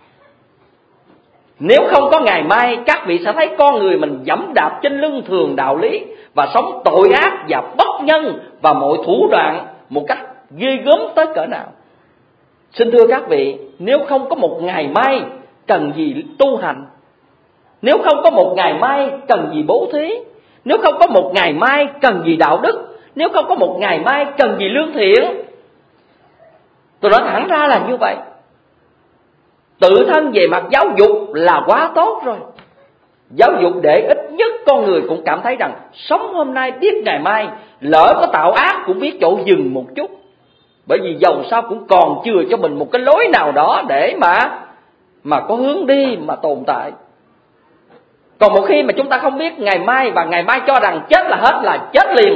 Nếu không có ngày mai, các vị sẽ thấy con người mình dẫm đạp trên lưng thường đạo lý và sống tội ác và bất nhân và mọi thủ đoạn một cách ghê gớm tới cỡ nào. Xin thưa các vị, nếu không có một ngày mai, cần gì tu hành? Nếu không có một ngày mai, cần gì bố thí? Nếu không có một ngày mai, cần gì đạo đức? Nếu không có một ngày mai, cần gì lương thiện? Tôi nói thẳng ra là như vậy. Tự thân về mặt giáo dục là quá tốt rồi. Giáo dục để ít nhất con người cũng cảm thấy rằng sống hôm nay biết ngày mai, lỡ có tạo ác cũng biết chỗ dừng một chút. Bởi vì dầu sao cũng còn chừa cho mình một cái lối nào đó để mà mà có hướng đi mà tồn tại. Còn một khi mà chúng ta không biết ngày mai và ngày mai cho rằng chết là hết là chết liền,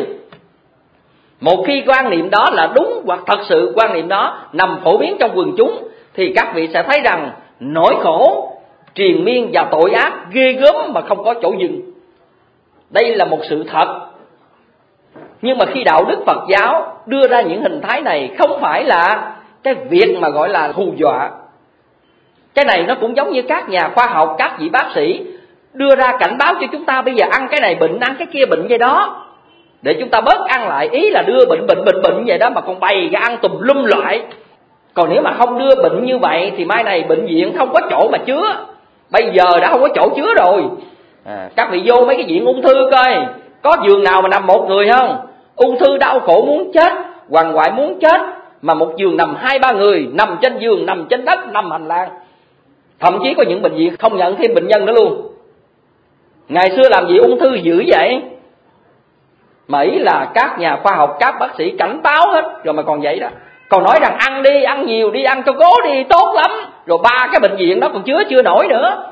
một khi quan niệm đó là đúng hoặc thật sự quan niệm đó nằm phổ biến trong quần chúng, thì các vị sẽ thấy rằng nỗi khổ, triền miên và tội ác ghê gớm mà không có chỗ dừng. Đây là một sự thật. Nhưng mà khi đạo đức Phật giáo đưa ra những hình thái này, không phải là cái việc mà gọi là hù dọa. Cái này nó cũng giống như các nhà khoa học, các vị bác sĩ đưa ra cảnh báo cho chúng ta bây giờ ăn cái này bệnh, ăn cái kia bệnh vậy đó, để chúng ta bớt ăn lại. Ý là đưa bệnh bệnh bệnh bệnh vậy đó, mà còn bày ra ăn tùm lum loại. Còn nếu mà không đưa bệnh như vậy thì mai này bệnh viện không có chỗ mà chứa. Bây giờ đã không có chỗ chứa rồi. À, các vị vô mấy cái viện ung thư coi, có giường nào mà nằm một người không? Ung thư đau khổ muốn chết, hoàng hoại muốn chết, mà một giường nằm hai ba người, nằm trên giường, nằm trên đất, nằm hành lang. Thậm chí có những bệnh viện không nhận thêm bệnh nhân nữa luôn. Ngày xưa làm gì ung thư dữ vậy? Mà ý là các nhà khoa học, các bác sĩ cảnh báo hết rồi mà còn vậy đó. Còn nói rằng ăn đi, ăn nhiều đi, ăn cho cố đi, tốt lắm. Rồi ba cái bệnh viện đó còn chứa chưa nổi nữa.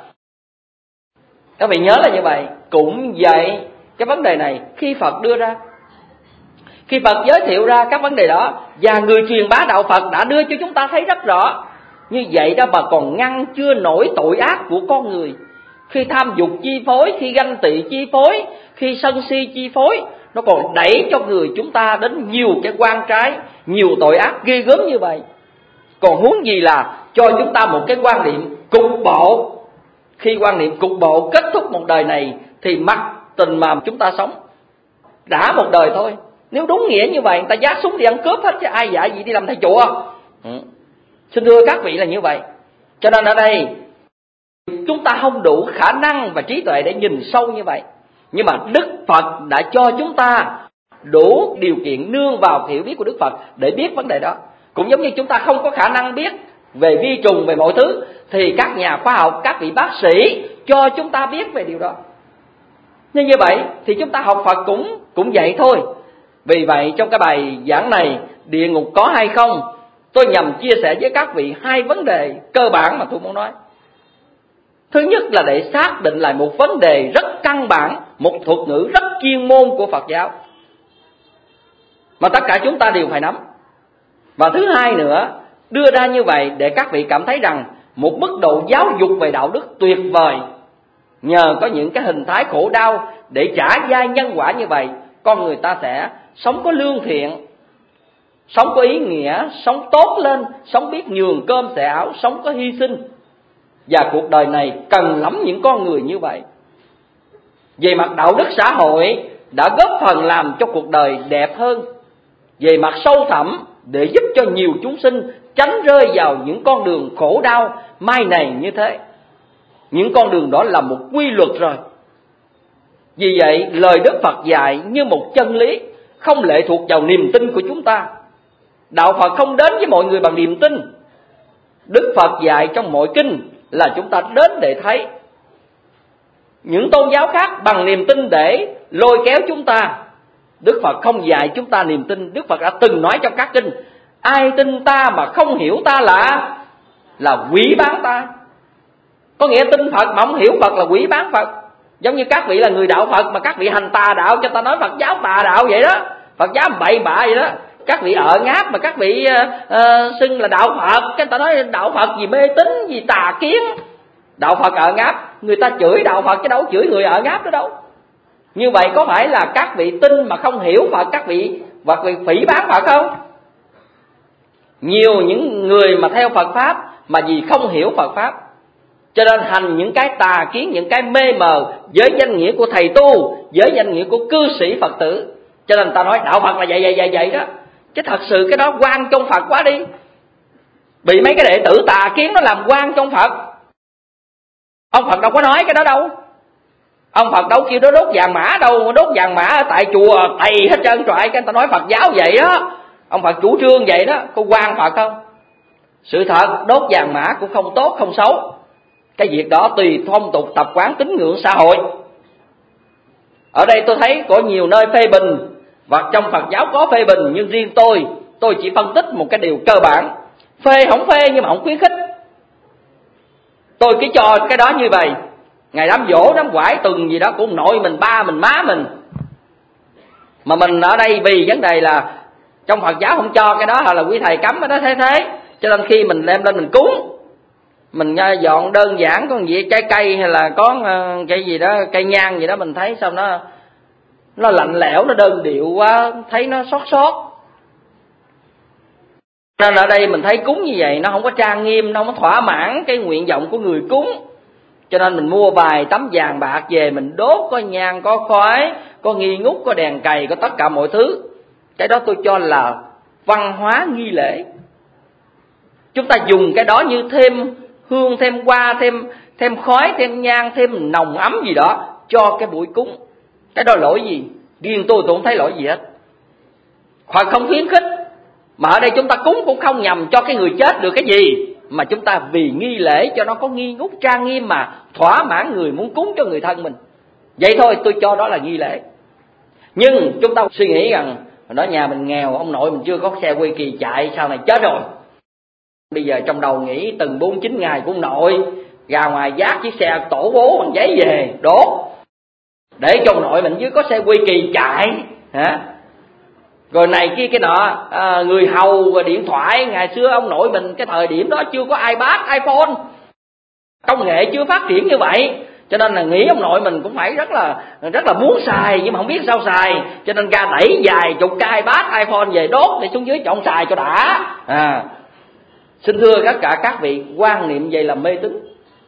Các vị nhớ là như vậy. Cũng vậy, cái vấn đề này khi Phật đưa ra, khi Phật giới thiệu ra các vấn đề đó, và người truyền bá đạo Phật đã đưa cho chúng ta thấy rất rõ. Như vậy đó mà còn ngăn chưa nổi tội ác của con người. Khi tham dục chi phối, khi ganh tị chi phối, khi sân si chi phối, nó còn đẩy cho người chúng ta đến nhiều cái quan trái, nhiều tội ác ghê gớm như vậy. Còn huống gì là cho chúng ta một cái quan niệm cục bộ. Khi quan niệm cục bộ kết thúc một đời này thì mặc tình mà chúng ta sống đã một đời thôi. Nếu đúng nghĩa như vậy, người ta vác súng đi ăn cướp hết chứ ai dạy gì đi làm thầy chùa. Ừ. Xin thưa các vị là như vậy. Cho nên ở đây chúng ta không đủ khả năng và trí tuệ để nhìn sâu như vậy. Nhưng mà Đức Phật đã cho chúng ta đủ điều kiện nương vào hiểu biết của Đức Phật để biết vấn đề đó. Cũng giống như chúng ta không có khả năng biết về vi trùng, về mọi thứ, thì các nhà khoa học, các vị bác sĩ cho chúng ta biết về điều đó. Nhưng như vậy thì chúng ta học Phật cũng cũng vậy thôi. Vì vậy trong cái bài giảng này, địa ngục có hay không, tôi nhằm chia sẻ với các vị hai vấn đề cơ bản mà tôi muốn nói. Thứ nhất là để xác định lại một vấn đề rất căn bản, một thuật ngữ rất chuyên môn của Phật giáo mà tất cả chúng ta đều phải nắm. Và thứ hai nữa, đưa ra như vậy để các vị cảm thấy rằng một mức độ giáo dục về đạo đức tuyệt vời. Nhờ có những cái hình thái khổ đau để trả gia nhân quả như vậy, con người ta sẽ sống có lương thiện, sống có ý nghĩa, sống tốt lên, sống biết nhường cơm xẻ áo, sống có hy sinh. Và cuộc đời này cần lắm những con người như vậy. Về mặt đạo đức xã hội đã góp phần làm cho cuộc đời đẹp hơn. Về mặt sâu thẳm để giúp cho nhiều chúng sinh tránh rơi vào những con đường khổ đau mai này như thế. Những con đường đó là một quy luật rồi. Vì vậy lời Đức Phật dạy như một chân lý, không lệ thuộc vào niềm tin của chúng ta. Đạo Phật không đến với mọi người bằng niềm tin. Đức Phật dạy trong mọi kinh là chúng ta đến để thấy. Những tôn giáo khác bằng niềm tin để lôi kéo chúng ta. Đức Phật không dạy chúng ta niềm tin. Đức Phật đã từng nói trong các kinh: ai tin ta mà không hiểu ta là là quỷ bán ta. Có nghĩa tin Phật mà không hiểu Phật là quỷ bán Phật. Giống như các vị là người đạo Phật mà các vị hành tà đạo, cho ta nói Phật giáo tà đạo vậy đó, Phật giáo bậy bạ vậy đó. Các vị ở ngáp mà các vị uh, uh, xưng là đạo Phật, cái ta nói đạo Phật gì mê tín gì tà kiến. Đạo Phật ở ngáp, người ta chửi đạo Phật chứ đâu chửi người ở ngáp đó đâu. Như vậy có phải là các vị tin mà không hiểu Phật, các vị hoặc vị phỉ bán Phật không? Nhiều những người mà theo Phật Pháp mà vì không hiểu Phật Pháp, cho nên hành những cái tà kiến, những cái mê mờ với danh nghĩa của thầy tu, với danh nghĩa của cư sĩ Phật tử. Cho nên ta nói đạo Phật là vậy vậy vậy vậy đó. Chứ thật sự cái đó quan trong Phật quá đi. Bị mấy cái đệ tử tà kiến nó làm quan trong Phật. Ông Phật đâu có nói cái đó đâu. Ông Phật đâu kêu đó đốt vàng mã đâu. Đốt vàng mã tại chùa tày hết trơn trọi. Cái người ta nói Phật giáo vậy đó, ông Phật chủ trương vậy đó. Có quan Phật không? Sự thật đốt vàng mã cũng không tốt không xấu. Cái việc đó tùy phong tục tập quán tín ngưỡng xã hội. Ở đây tôi thấy có nhiều nơi phê bình, và trong Phật giáo có phê bình, nhưng riêng tôi Tôi chỉ phân tích một cái điều cơ bản. Phê không phê nhưng mà không khuyến khích. Tôi cứ cho cái đó như vậy. Ngày đám dỗ, đám quải, tuần gì đó của nội mình, ba mình, má mình. Mà mình ở đây vì vấn đề là trong Phật giáo không cho cái đó, hoặc là quý thầy cấm cái đó thế thế. Cho nên khi mình đem lên mình cúng, mình dọn đơn giản có gì trái cây hay là có cái gì đó, cây nhang gì đó, mình thấy sao nó nó lạnh lẽo, nó đơn điệu quá, thấy nó xót xót. Nên ở đây mình thấy cúng như vậy nó không có trang nghiêm, nó không có thỏa mãn cái nguyện vọng của người cúng. Cho nên mình mua vài tấm vàng bạc về mình đốt, có nhang, có khói, có nghi ngút, có đèn cầy, có tất cả mọi thứ. Cái đó tôi cho là văn hóa nghi lễ. Chúng ta dùng cái đó như thêm hương, thêm hoa, thêm thêm khói, thêm nhang, thêm nồng ấm gì đó cho cái buổi cúng. Cái đó lỗi gì? Riêng tôi tôi không thấy lỗi gì hết. Hoặc không khuyến khích. Mà ở đây chúng ta cúng cũng không nhằm cho cái người chết được cái gì, mà chúng ta vì nghi lễ cho nó có nghi ngút trang nghiêm mà thỏa mãn người muốn cúng cho người thân mình. Vậy thôi, tôi cho đó là nghi lễ. Nhưng chúng ta suy nghĩ rằng đó nhà mình nghèo, ông nội mình chưa có xe quay kỳ chạy, sau này chết rồi. Bây giờ trong đầu nghĩ từng bốn chín ngày của ông nội ra ngoài vác chiếc xe tổ bố bằng giấy về đốt, để cho ông nội mình dưới có xe quay kỳ chạy hả? Rồi này kia cái nọ, à, người hầu và điện thoại. Ngày xưa ông nội mình cái thời điểm đó chưa có iPad, iPhone, công nghệ chưa phát triển như vậy, cho nên là nghĩ ông nội mình cũng phải rất là rất là muốn xài nhưng mà không biết sao xài, cho nên ra đẩy dài chục cái iPad, iPhone về đốt để xuống dưới chọn xài cho đã. À, xin thưa tất cả các vị, quan niệm vậy là mê tín,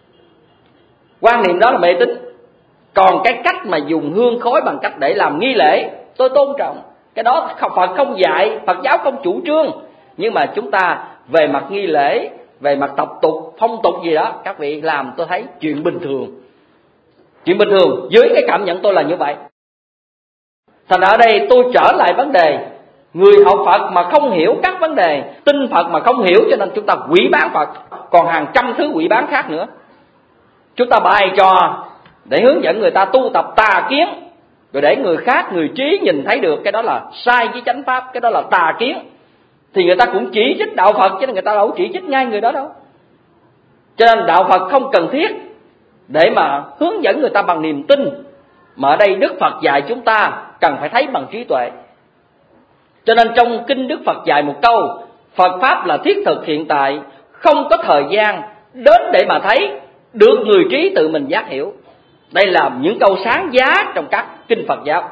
quan niệm đó là mê tín. Còn cái cách mà dùng hương khói bằng cách để làm nghi lễ, tôi tôn trọng. Cái đó Phật không dạy, Phật giáo không chủ trương. Nhưng mà chúng ta về mặt nghi lễ, về mặt tập tục, phong tục gì đó, các vị làm tôi thấy chuyện bình thường. Chuyện bình thường, dưới cái cảm nhận tôi là như vậy. Thành ra ở đây tôi trở lại vấn đề, người học Phật mà không hiểu các vấn đề, tin Phật mà không hiểu, cho nên chúng ta quỷ bán Phật. Còn hàng trăm thứ quỷ bán khác nữa. Chúng ta bày trò để hướng dẫn người ta tu tập tà kiến, rồi để người khác, người trí nhìn thấy được cái đó là sai với chánh pháp, cái đó là tà kiến, thì người ta cũng chỉ trích đạo Phật, chứ người ta đâu chỉ trích ngay người đó đâu. Cho nên đạo Phật không cần thiết để mà hướng dẫn người ta bằng niềm tin, mà ở đây Đức Phật dạy chúng ta cần phải thấy bằng trí tuệ. Cho nên trong kinh Đức Phật dạy một câu: Phật Pháp là thiết thực hiện tại, không có thời gian đến để mà thấy, được người trí tự mình giác hiểu. Đây là những câu sáng giá trong các kinh Phật giáo.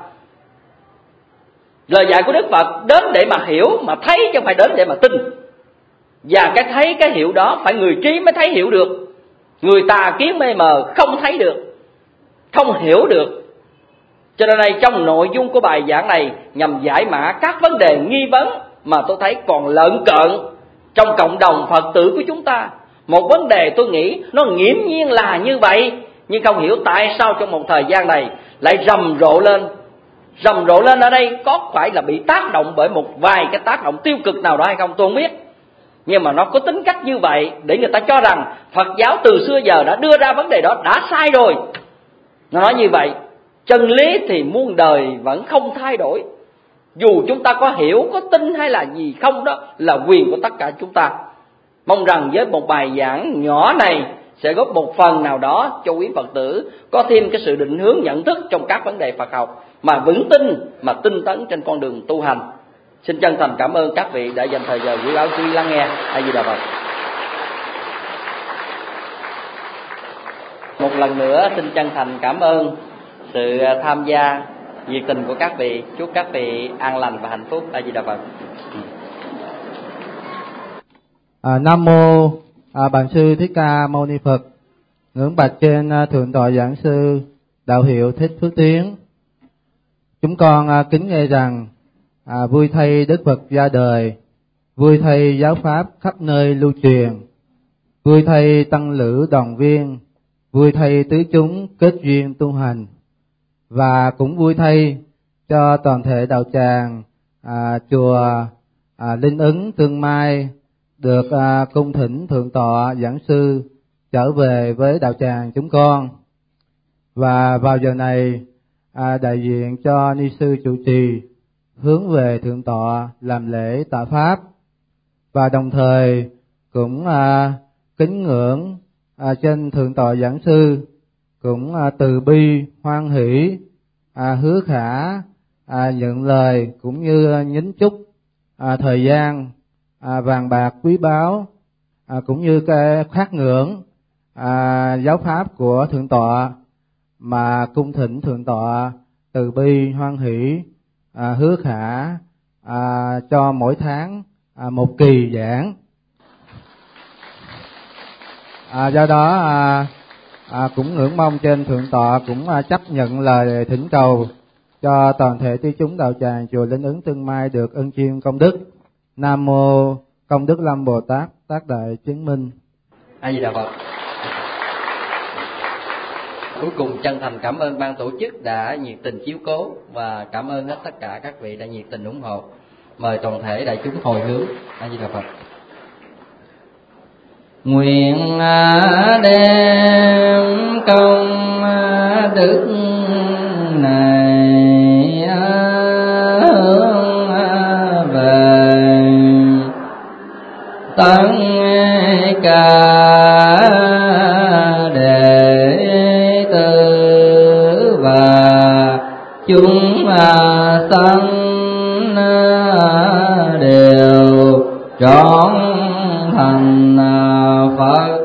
Lời dạy của Đức Phật đến để mà hiểu, mà thấy, chứ không phải đến để mà tin. Và cái thấy, cái hiểu đó phải người trí mới thấy hiểu được. Người tà kiến mê mờ không thấy được, không hiểu được. Cho nên đây trong nội dung của bài giảng này nhằm giải mã các vấn đề nghi vấn mà tôi thấy còn lợn cợn trong cộng đồng Phật tử của chúng ta. Một vấn đề tôi nghĩ nó nghiễm nhiên là như vậy, nhưng không hiểu tại sao trong một thời gian này lại rầm rộ lên. Rầm rộ lên ở đây có phải là bị tác động bởi một vài cái tác động tiêu cực nào đó hay không tôi không biết. Nhưng mà nó có tính cách như vậy để người ta cho rằng Phật giáo từ xưa giờ đã đưa ra vấn đề đó đã sai rồi. Nó nói như vậy, chân lý thì muôn đời vẫn không thay đổi. Dù chúng ta có hiểu, có tin hay là gì không, đó là quyền của tất cả chúng ta. Mong rằng với một bài giảng nhỏ này sẽ góp một phần nào đó cho quý Phật tử có thêm cái sự định hướng nhận thức trong các vấn đề Phật học, mà vững tin, mà tinh tấn trên con đường tu hành. Xin chân thành cảm ơn các vị đã dành thời giờ quý báu chú ý lắng nghe. A Di Đà Phật. Một lần nữa xin chân thành cảm ơn sự tham gia nhiệt tình của các vị. Chúc các vị an lành và hạnh phúc. A Di Đà Phật. À, Nam mô à, Bản sư Thích Ca Mâu Ni Phật. Ngưỡng bạch trên à, thượng tọa giảng sư đạo hiệu Thích Phước Tiến. Chúng con à, kính nghe rằng à, vui thay Đức Phật ra đời, vui thay giáo pháp khắp nơi lưu truyền, vui thay tăng lữ đoàn viên, vui thay tứ chúng kết duyên tu hành, và cũng vui thay cho toàn thể đạo tràng à, chùa à, Linh Ứng Tương Mai được à, cung thỉnh thượng tọa giảng sư trở về với đạo tràng chúng con. Và vào giờ này à, đại diện cho ni sư chủ trì hướng về thượng tọa làm lễ tạ pháp, và đồng thời cũng à, kính ngưỡng à, trên thượng tọa giảng sư cũng à, từ bi hoan hỷ à, hứa khả à, nhận lời cũng như nhính chúc à, thời gian à, vàng bạc quý báu à, cũng như cái khát ngưỡng à, giáo pháp của thượng tọa, mà cung thỉnh thượng tọa từ bi hoan hỷ à, hứa khả à, cho mỗi tháng à, một kỳ giảng. À, do đó à, à, cũng ngưỡng mong trên thượng tọa cũng à, chấp nhận lời thỉnh cầu cho toàn thể tứ chúng đạo tràng chùa Linh Ứng Tương Mai được ân chiêm công đức. Nam mô Công Đức Lâm Bồ Tát tác đại chứng minh. A Di Đà Phật. Cuối cùng chân thành cảm ơn ban tổ chức đã nhiệt tình chiếu cố, và cảm ơn hết tất cả các vị đã nhiệt tình ủng hộ. Mời toàn thể đại chúng hồi hướng. A Di Đà Phật. Nguyện đem công đức này hướng về tất cả đệ tử và chúng sanh đều trọn thành Phật